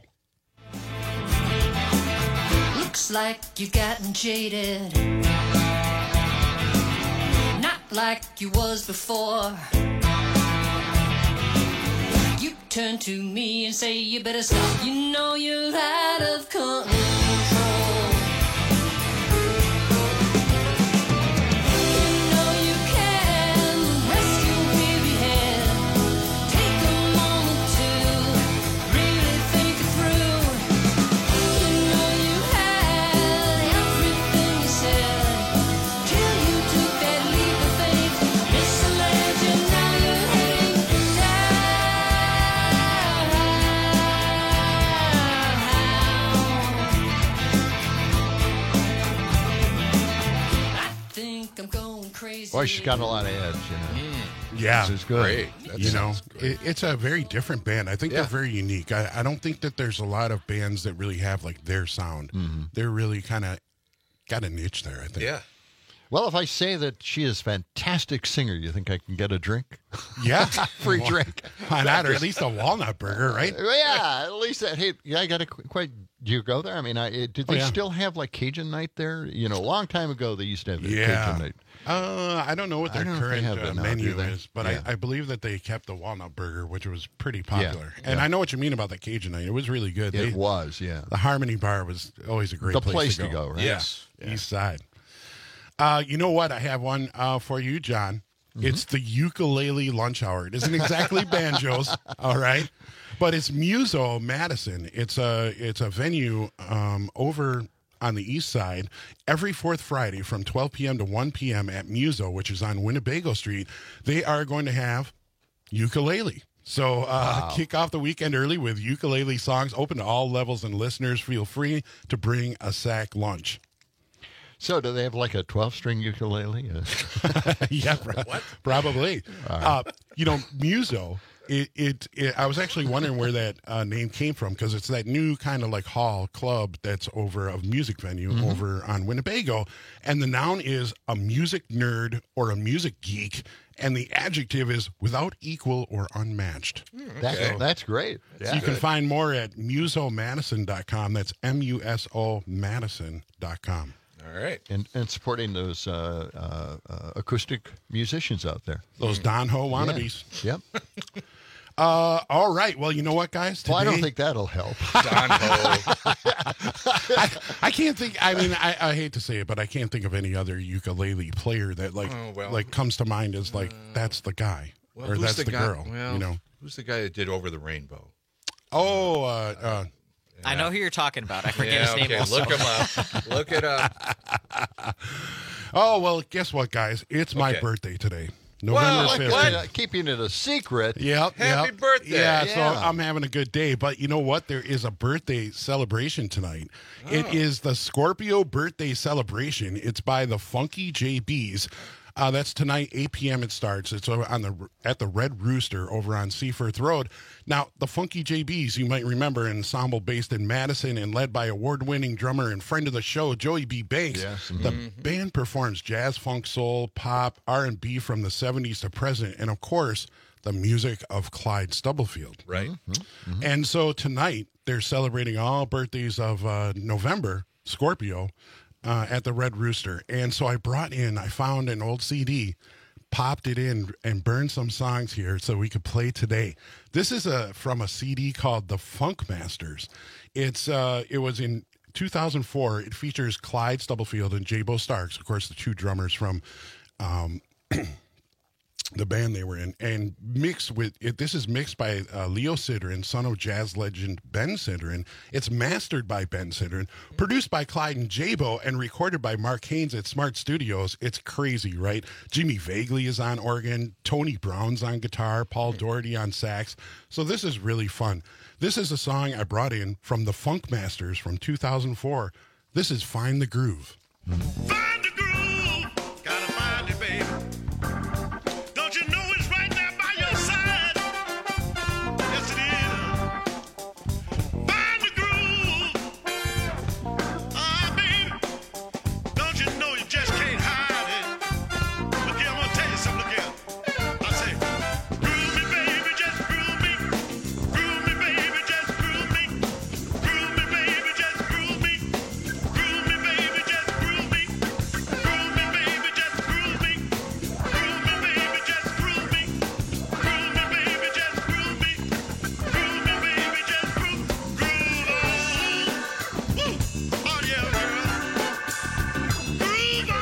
Looks like you've gotten jaded. Not like you was before. You turn to me and say you better stop. You know you're out of control. Read Boy, she's got a lot of edge, Yeah, This is good. Great. That You know, sounds great. it's a very different band. I think Yeah. they're very unique. I don't think that there's a lot of bands that really have like their sound. They're really kind of got a niche there, I think. Yeah. Well, if I say that she is a fantastic singer, you think I can get a drink? Yeah. Free Well, drink. Why not? Or at least a walnut burger, right? Yeah, at least that. Hey, yeah, I got to quite. Do you go there? I mean, did they yeah. still have like Cajun night there? You know, a long time ago they used to have the Yeah. Cajun night. I don't know what their I don't know if they current have it now, menu do they? is, but Yeah. I believe that they kept the walnut burger, which was pretty popular. Yeah, And yeah. I know what you mean about the Cajun night. It was really good. It was, yeah. The Harmony Bar was always a great The place to go, right? Yes. Yeah. East Side. You know what? I have one for you, John. It's the ukulele lunch hour. It isn't exactly banjos, all right, but it's Muso Madison. It's a venue over on the east side every fourth Friday from 12 p.m. to 1 p.m. at Muso, which is on Winnebago Street. They are going to have ukulele. So kick off the weekend early with ukulele songs, open to all levels and listeners. Feel free to bring a sack lunch. So, do they have like a 12-string ukulele? Yeah, probably. You know, Muso. I was actually wondering where that name came from because it's that new kind of like hall club that's over a music venue over on Winnebago, and the noun is a music nerd or a music geek, and the adjective is without equal or unmatched. That's great. So you can find more at musomadison.com. That's MUSO Madison.com. All right. And supporting those acoustic musicians out there. Those Don Ho wannabes. Yeah. Yep. All right. Well, you know what, guys? Well, I don't Today- think that'll help. Don Ho. I can't think. I mean, I hate to say it, but I can't think of any other ukulele player that like comes to mind as like that's the guy Well, or who's that's the the guy? girl. Well, You know. who's the guy that did Over the Rainbow? Oh, I know who you're talking about. I forget Yeah, his name. okay, Also. look him up. Look it up. oh well. Guess what, guys? It's my Okay. birthday today. November Well, 5th. keeping it a secret. Yep. Happy yep. birthday. Yeah, so Yeah. I'm having a good day. But you know what? There is a birthday celebration tonight. It is the Scorpio birthday celebration. It's by the Funky JBs. That's tonight, 8 p.m. it starts. It's over at the Red Rooster over on Seaforth Road. Now, the Funky JBs, you might remember, an ensemble based in Madison and led by award-winning drummer and friend of the show, Joey B. Banks. Yes. The band performs jazz, funk, soul, pop, R&B from the 70s to present, and of course, the music of Clyde Stubblefield. Right. And so tonight, they're celebrating all birthdays of November, Scorpio, at the Red Rooster. And so I found an old CD, popped it in, and burned some songs here so we could play today. This is from a CD called The Funk Masters. It was in 2004. It features Clyde Stubblefield and J-Bo Starks, of course, the two drummers from the band they were in, and mixed with it. This is mixed by Leo Sidran, son of jazz legend Ben Sidran. It's mastered by Ben Sidran, produced by Clyde and J-Bo, and recorded by Mark Haynes at Smart Studios. It's crazy, right? Jimmy Vagley is on organ, Tony Brown's on guitar, Paul Doherty on sax. So this is really fun. This is a song I brought in from the Funk Masters from 2004. This is Find the Groove. Find the groove, gotta find it, baby. Don't you know it's right there by your side? Yes, it is. Find the groove, baby. Don't you know you just can't hide it? Look here, I'm gonna tell you something. Look here. I say, groove me, baby, just groove me. Groove me, baby, just groove me. Groove me, baby, just groove me. Groove me, baby, just groove me. Groove me, baby, just groove me. Groove me, baby, just groove me. Groove me, baby, just groove me. Groove me, baby, just groove. Groove on. Woo! Oh yeah, girl. Groove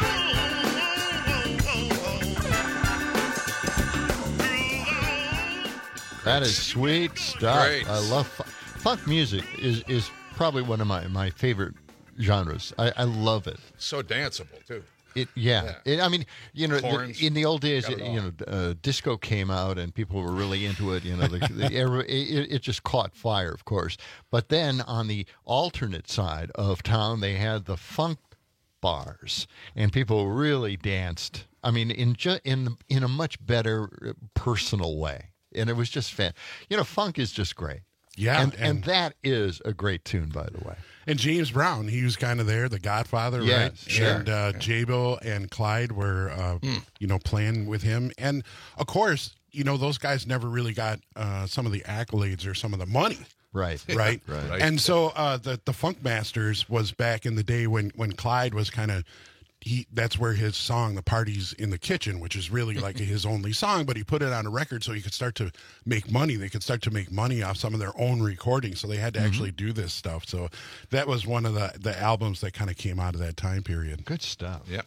on. That is sweet stuff. Great. I love funk music. Is probably one of my favorite genres. I love it. So danceable, too. I mean, you know, Horns. in the old days, Got it all. disco came out and people were really into it. You know, it just caught fire, of course. But then on the alternate side of town, they had the funk bars, and people really danced I mean, in a much better personal way. And it was just funk is just great. Yeah. And that is a great tune, by the way. And James Brown, he was kind of there, the Godfather, Yes, right? sure. And J-Bo and Clyde were, playing with him. And, of course, those guys never really got some of the accolades or some of the money. Right. Right. Right. And so the Funk Masters was back in the day when Clyde was kind of, that's where his song, The Party's in the Kitchen, which is really like his only song, but he put it on a record so he could start to make money. They could start to make money off some of their own recordings. So they had to actually do this stuff. So that was one of the albums that kind of came out of that time period. Good stuff. Yep.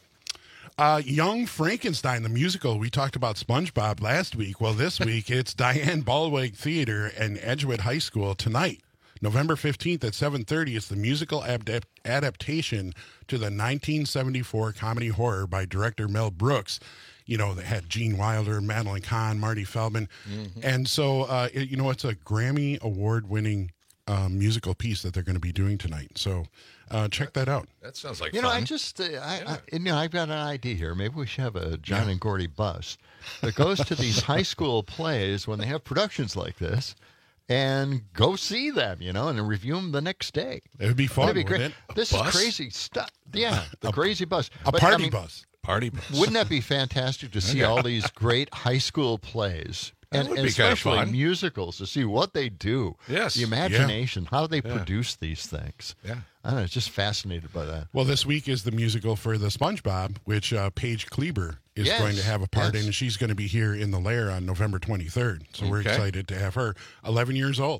Young Frankenstein, the musical. We talked about SpongeBob last week. Well, this week it's Diane Baldwin Theater and Edgewood High School tonight. November 15th at 7:30, it's the musical adaptation to the 1974 comedy horror by director Mel Brooks. That had Gene Wilder, Madeline Kahn, Marty Feldman. Mm-hmm. And so, it's a Grammy Award-winning musical piece that they're going to be doing tonight. So check that out. That sounds like fun. fun. I've got an idea here. Maybe we should have a John and Gordy bus that goes to these high school plays when they have productions like this. And go see them, and review them the next day. It would be fun. That'd be great. This bus? is crazy stuff. Yeah, the crazy bus. Party bus. Party bus. Wouldn't that be fantastic to see all these great high school plays? That would be especially kind of fun. musicals, to see what they do. Yes. The imagination, how they produce these things. Yeah. I don't know, just fascinated by that. Well, this week is the musical for the SpongeBob, which Paige Kleber is going to have a part in, and she's going to be here in the Lair on November 23rd. So we're excited to have her. 11 years old.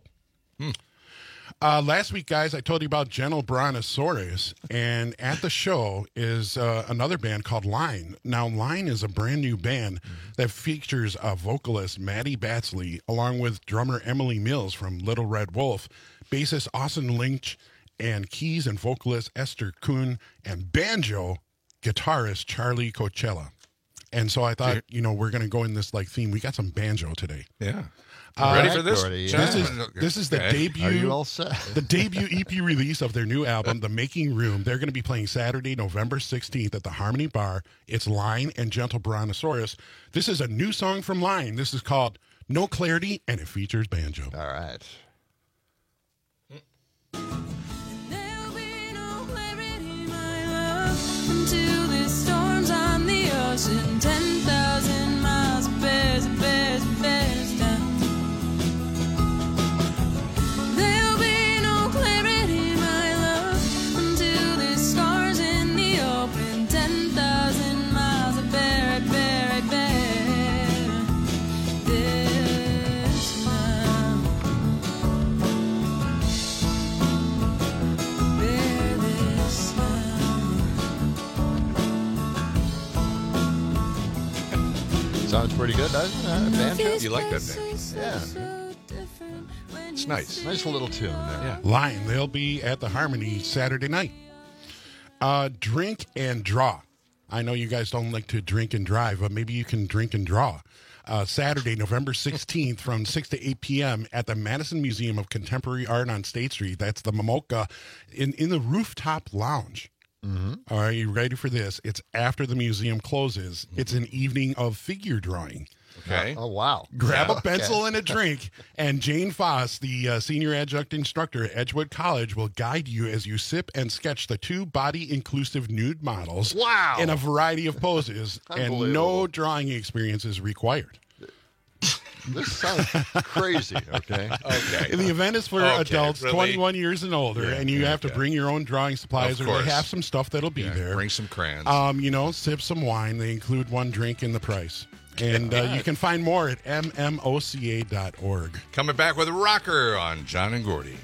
Last week, guys, I told you about Gentle Brontosaurus, and at the show is another band called Line. Now, Line is a brand new band that features vocalist Maddie Batsley, along with drummer Emily Mills from Little Red Wolf, bassist Austin Lynch, and keys and vocalist Esther Kuhn, and banjo guitarist Charlie Coachella. And so I thought, we're going to go in this theme. We got some banjo today. Yeah. Ready for this? Gordy, This is the debut. Are you all set? The debut EP release of their new album, The Making Room. They're going to be playing Saturday, November 16th at the Harmony Bar. It's Line and Gentle Brontosaurus. This is a new song from Line. This is called No Clarity, and it features banjo. All right. There'll be no clarity, my love, until the storms on the ocean. 10,000 miles of bears down. There'll be no clarity, my love, until the stars in the open. 10,000 miles of bear. This now. Bear this Sounds pretty good, doesn't it? Banjo? You like that thing? Yeah. It's nice. Nice little tune there. Yeah. Line, they'll be at the Harmony Saturday night. Drink and Draw. I know you guys don't like to drink and drive, but maybe you can drink and draw. Saturday, November 16th from 6 to 8 p.m. at the Madison Museum of Contemporary Art on State Street. That's the Momoka in the Rooftop Lounge. Mm-hmm. All right, you ready for this? It's after the museum closes. It's an evening of figure drawing. Okay. Oh, wow. Grab Yeah, a pencil and a drink, and Jane Foss, the senior adjunct instructor at Edgewood College, will guide you as you sip and sketch the two body-inclusive nude models in a variety of poses, and no drawing experience is required. This sounds crazy, okay? Okay. And the event is for adults 21 years and older, and you have to bring your own drawing supplies, or they have some stuff that'll be there. Bring some crayons. Sip some wine. They include one drink in the price. And you can find more at mmoca.org. Coming back with a rocker on John and Gordy.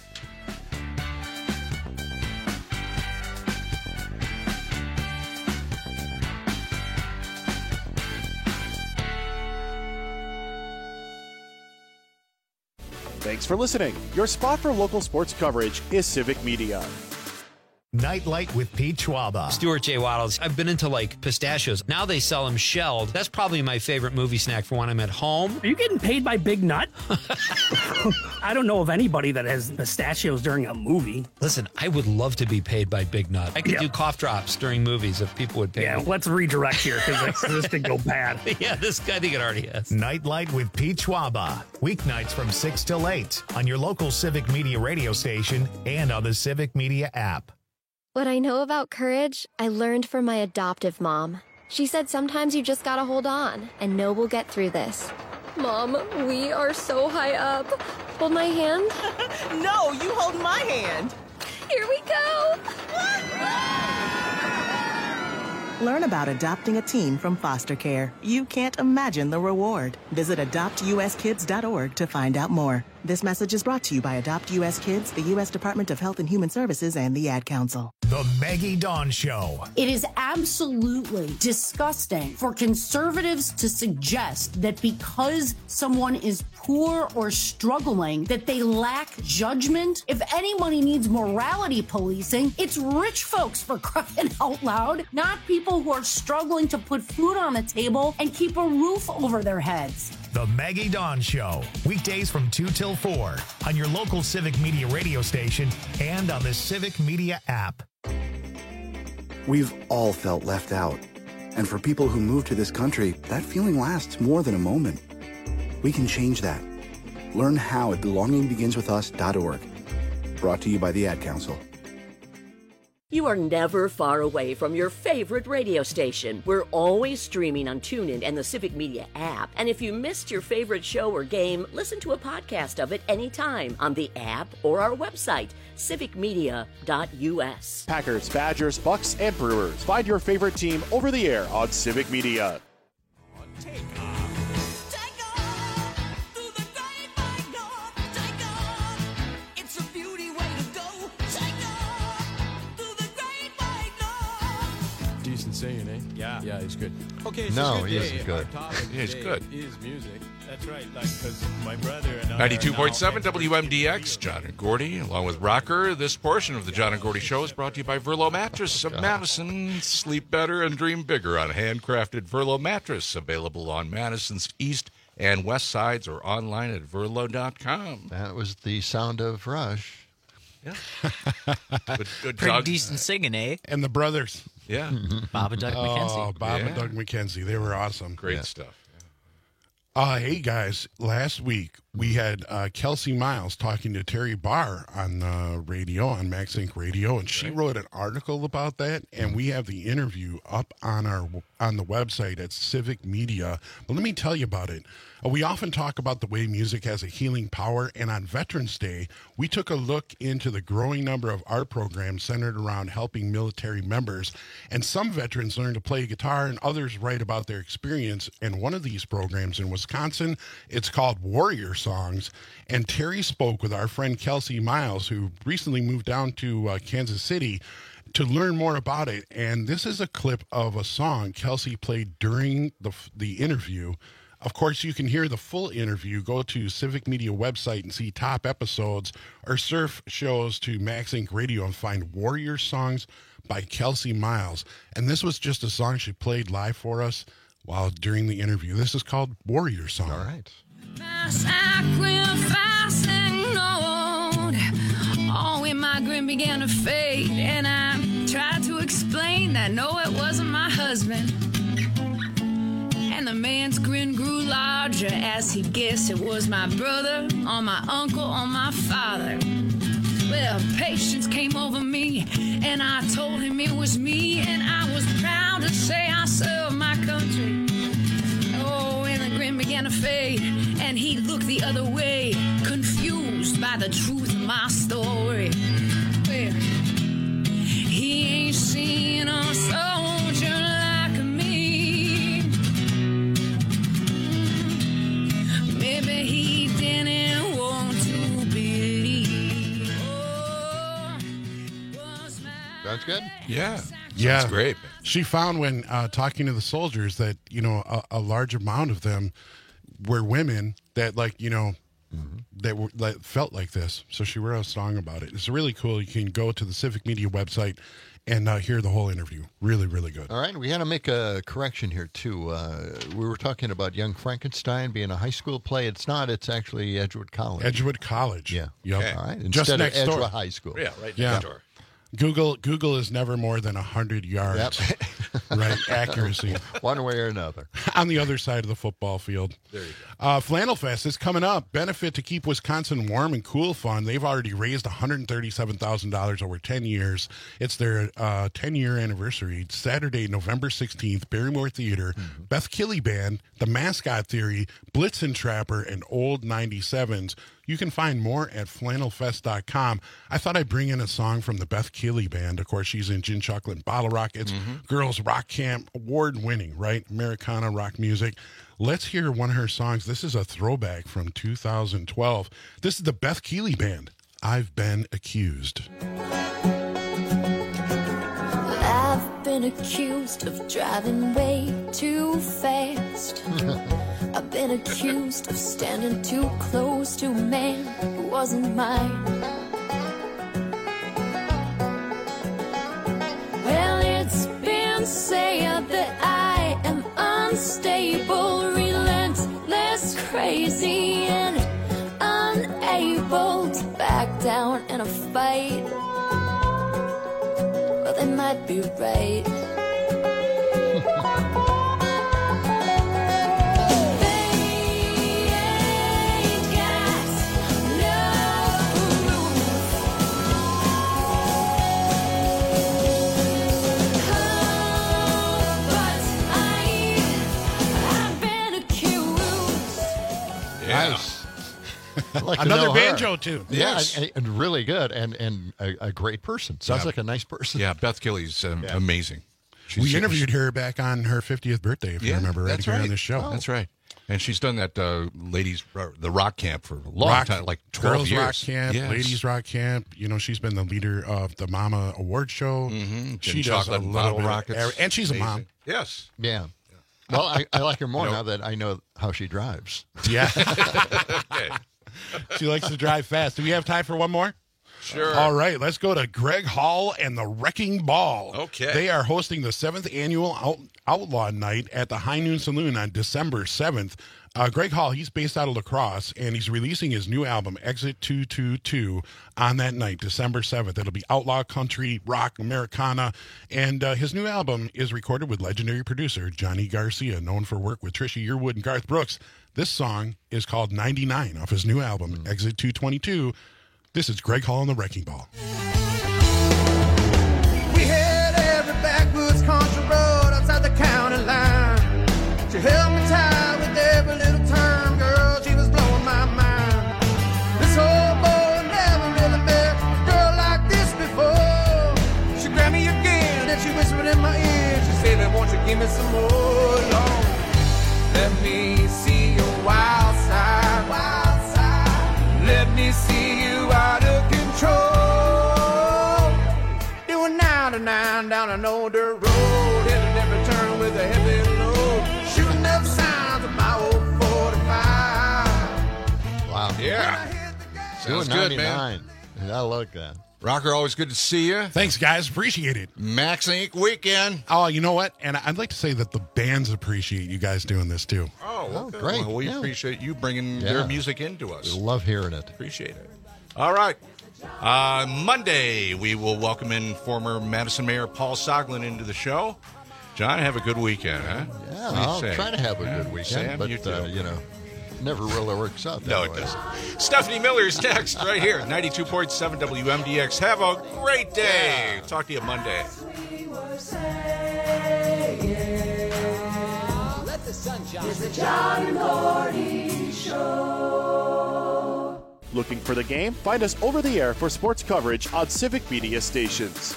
Thanks for listening. Your spot for local sports coverage is Civic Media. Nightlight with Pete Schwaba. Stuart J. Waddles. I've been into pistachios. Now they sell them shelled. That's probably my favorite movie snack for when I'm at home. Are you getting paid by Big Nut? I don't know of anybody that has pistachios during a movie. Listen, I would love to be paid by Big Nut. I could do cough drops during movies if people would pay me. Let's redirect here because this could go bad. Yeah, I think it already has. Nightlight with Pete Schwaba. Weeknights from 6 till 8 on your local Civic Media radio station and on the Civic Media app. What I know about courage, I learned from my adoptive mom. She said sometimes you just gotta hold on and know we'll get through this. Mom, we are so high up. Hold my hand. No, you hold my hand. Here we go. Learn about adopting a teen from foster care. You can't imagine the reward. Visit adoptuskids.org to find out more. This message is brought to you by Adopt U.S. Kids, the U.S. Department of Health and Human Services, and the Ad Council. The Maggie Dawn Show. It is absolutely disgusting for conservatives to suggest that because someone is poor or struggling, that they lack judgment. If anybody needs morality policing, it's rich folks, for crying out loud, not people who are struggling to put food on the table and keep a roof over their heads. The Maggie Dawn Show. Weekdays from 2 till 4 on your local Civic Media radio station and on the Civic Media app. We've all felt left out. And for people who move to this country, that feeling lasts more than a moment. We can change that. Learn how at belongingbeginswithus.org. Brought to you by the Ad Council. You are never far away from your favorite radio station. We're always streaming on TuneIn and the Civic Media app. And if you missed your favorite show or game, listen to a podcast of it anytime on the app or our website, civicmedia.us. Packers, Badgers, Bucks, and Brewers. Find your favorite team over the air on Civic Media. Decent singing, eh? Yeah, he's good. Okay, No, he isn't good. He's good. Is music. That's right, like, because my brother and I 92.7 WMDX, John and Gordy, along with Rocker. This portion of the John and Gordy Show is brought to you by Verlo Mattress of Madison. Sleep better and dream bigger on a handcrafted Verlo mattress, available on Madison's east and west sides or online at verlo.com. That was the sound of Rush. Yeah. Good Pretty dog. decent singing, eh? And the brothers. Yeah. Bob and Doug McKenzie. Oh, Bob and Doug McKenzie. They were awesome. Great stuff. Hey, guys. Last week, we had Kelsey Miles talking to Terry Barr on the radio, on Max Inc. Radio, and she wrote an article about that, and we have the interview up on the website at Civic Media. But let me tell you about it. We often talk about the way music has a healing power, and on Veterans Day, we took a look into the growing number of art programs centered around helping military members. And some veterans learn to play guitar, and others write about their experience. And one of these programs in Wisconsin, it's called Warrior Songs. And Terry spoke with our friend Kelsey Miles, who recently moved down to Kansas City to learn more about it. And this is a clip of a song Kelsey played during the interview. Of course, you can hear the full interview. Go to Civic Media website and see top episodes, or surf shows to Max Inc. Radio and find Warrior Songs by Kelsey Miles. And this was just a song she played live for us during the interview. This is called Warrior Song. All right. Sacrifice ignored. Oh, when my grin began to fade, and I tried to explain that no, it wasn't my husband. And the man's grin grew larger as he guessed it was my brother, or my uncle, or my father. Well, patience came over me, and I told him it was me, and I was proud to say I served my country. Oh, and the grin began to fade, and he looked the other way, confused by the truth of my story. Well, he ain't seen a soldier like me. Maybe he didn't want to believe. Sounds good? Yeah. Yeah, Sounds great. She found when talking to the soldiers that, a large amount of them were women that, that felt like this. So she wrote a song about it. It's really cool. You can go to the Civic Media website and hear the whole interview. Really, really good. All right, we got to make a correction here, too. We were talking about Young Frankenstein being a high school play. It's not. It's actually Edgewood College. Edgewood College. Yeah. Yep. Okay. All right. Instead Just next of door. Edgewood High School. Yeah, right Yeah. next door. Google is never more than 100 yards. Right, accuracy. One way or another. On the other side of the football field. There you go. Flannel Fest is coming up. Benefit to Keep Wisconsin Warm and Cool Fund. They've already raised $137,000 over 10 years. It's their 10-year anniversary. Saturday, November 16th, Barrymore Theater. Beth Killey Band, The Mascot Theory, Blitzen Trapper, and Old 97s. You can find more at flannelfest.com. I thought I'd bring in a song from the Beth Killey Band. Of course, she's in Gin Chocolate and Bottle Rockets. Girls Rock Camp, award-winning, right? Americana rock music. Let's hear one of her songs. This is a throwback from 2012. This is the Beth Killey Band. I've Been Accused. I've been accused of driving way too fast. I've been accused of standing too close to a man who wasn't mine. Well, it's been said that I am unstable, relentless, crazy, and unable to back down in a fight. Well, they might be right. Nice. I'd like to Another know her. banjo, too. Yeah, Yes. and really good, and a great person. Sounds like a nice person. Yeah, Beth Killey's amazing. We interviewed her back on her 50th birthday, if you remember, right that's here right. on this show. That's right. And she's done that ladies, the rock camp for a long Rock- time, like 12 Girls years. Rock Camp, Yes. Ladies Rock Camp. You know, she's been the leader of the Mama Award Show. Gin She does Chocolate a and little Bottle bit of Rockets. and she's Amazing. a mom. Yes. Yeah. Well, I like her more You know- now that I know how she drives. Yeah. Okay. She likes to drive fast. Do we have time for one more? Sure. All right, let's go to Greg Hall and the Wrecking Ball. Okay. They are hosting the 7th annual Outlaw Night at the High Noon Saloon on December 7th. Greg Hall, he's based out of La Crosse, and he's releasing his new album, Exit 222, on that night, December 7th. It'll be outlaw country, rock, Americana, and his new album is recorded with legendary producer Johnny Garcia, known for work with Trisha Yearwood and Garth Brooks. This song is called 99 off his new album, Exit 222. This is Greg Hall and the Wrecking Ball. We had every backwoods country road outside the county line. She held me tight with every little turn, girl, she was blowing my mind. This old boy never really met a girl like this before. She grabbed me again and she whispered in my ear. She said, "Hey, won't you give me some more, Lord? Let me see your wild side, wild side. Let me see you out of control. Doing 99 down an old dirt road, heading every turn with a heavy load, shooting up sounds of my old 45. Wow. Yeah. Doing Sounds good, man. 99. I like that. Rocker, always good to see you. Thanks, guys. Appreciate it. Max Inc. weekend. Oh, you know what? And I'd like to say that the bands appreciate you guys doing this, too. Oh, well, good. great. Well, we Yeah. appreciate you bringing Yeah. their music into us. We love hearing it. Appreciate it. All right. Monday, we will welcome in former Madison Mayor Paul Soglin into the show. John, have a good weekend, huh? Yeah, What do you I'll say? try to have a Yeah, good weekend, Sam, but, you too. never really works out that No, way. it doesn't. Stephanie Miller's next, right here, 92.7 WMDX. Have a great day. Talk to you Monday. It's the John and Gordy Show. Looking for the game? Find us over the air for sports coverage on Civic Media stations.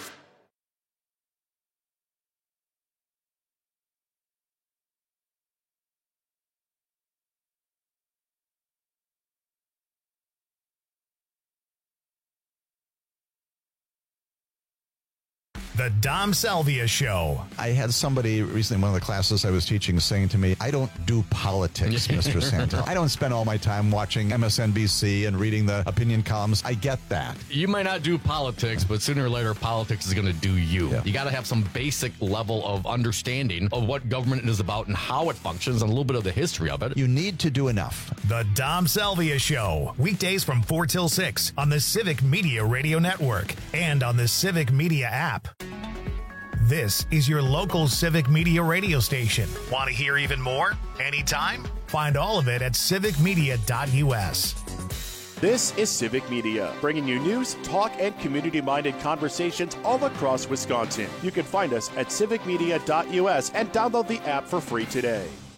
The Dom Salvia Show. I had somebody recently in one of the classes I was teaching saying to me, I don't do politics, Mr. Santel. I don't spend all my time watching MSNBC and reading the opinion columns. I get that. You might not do politics, but sooner or later, politics is going to do you. Yeah. You got to have some basic level of understanding of what government is about and how it functions and a little bit of the history of it. You need to do enough. The Dom Salvia Show. Weekdays from 4 till 6 on the Civic Media Radio Network and on the Civic Media app. This is your local Civic Media radio station. Want to hear even more? Anytime? Find all of it at civicmedia.us. This is Civic Media, bringing you news, talk, and community-minded conversations all across Wisconsin. You can find us at civicmedia.us and download the app for free today.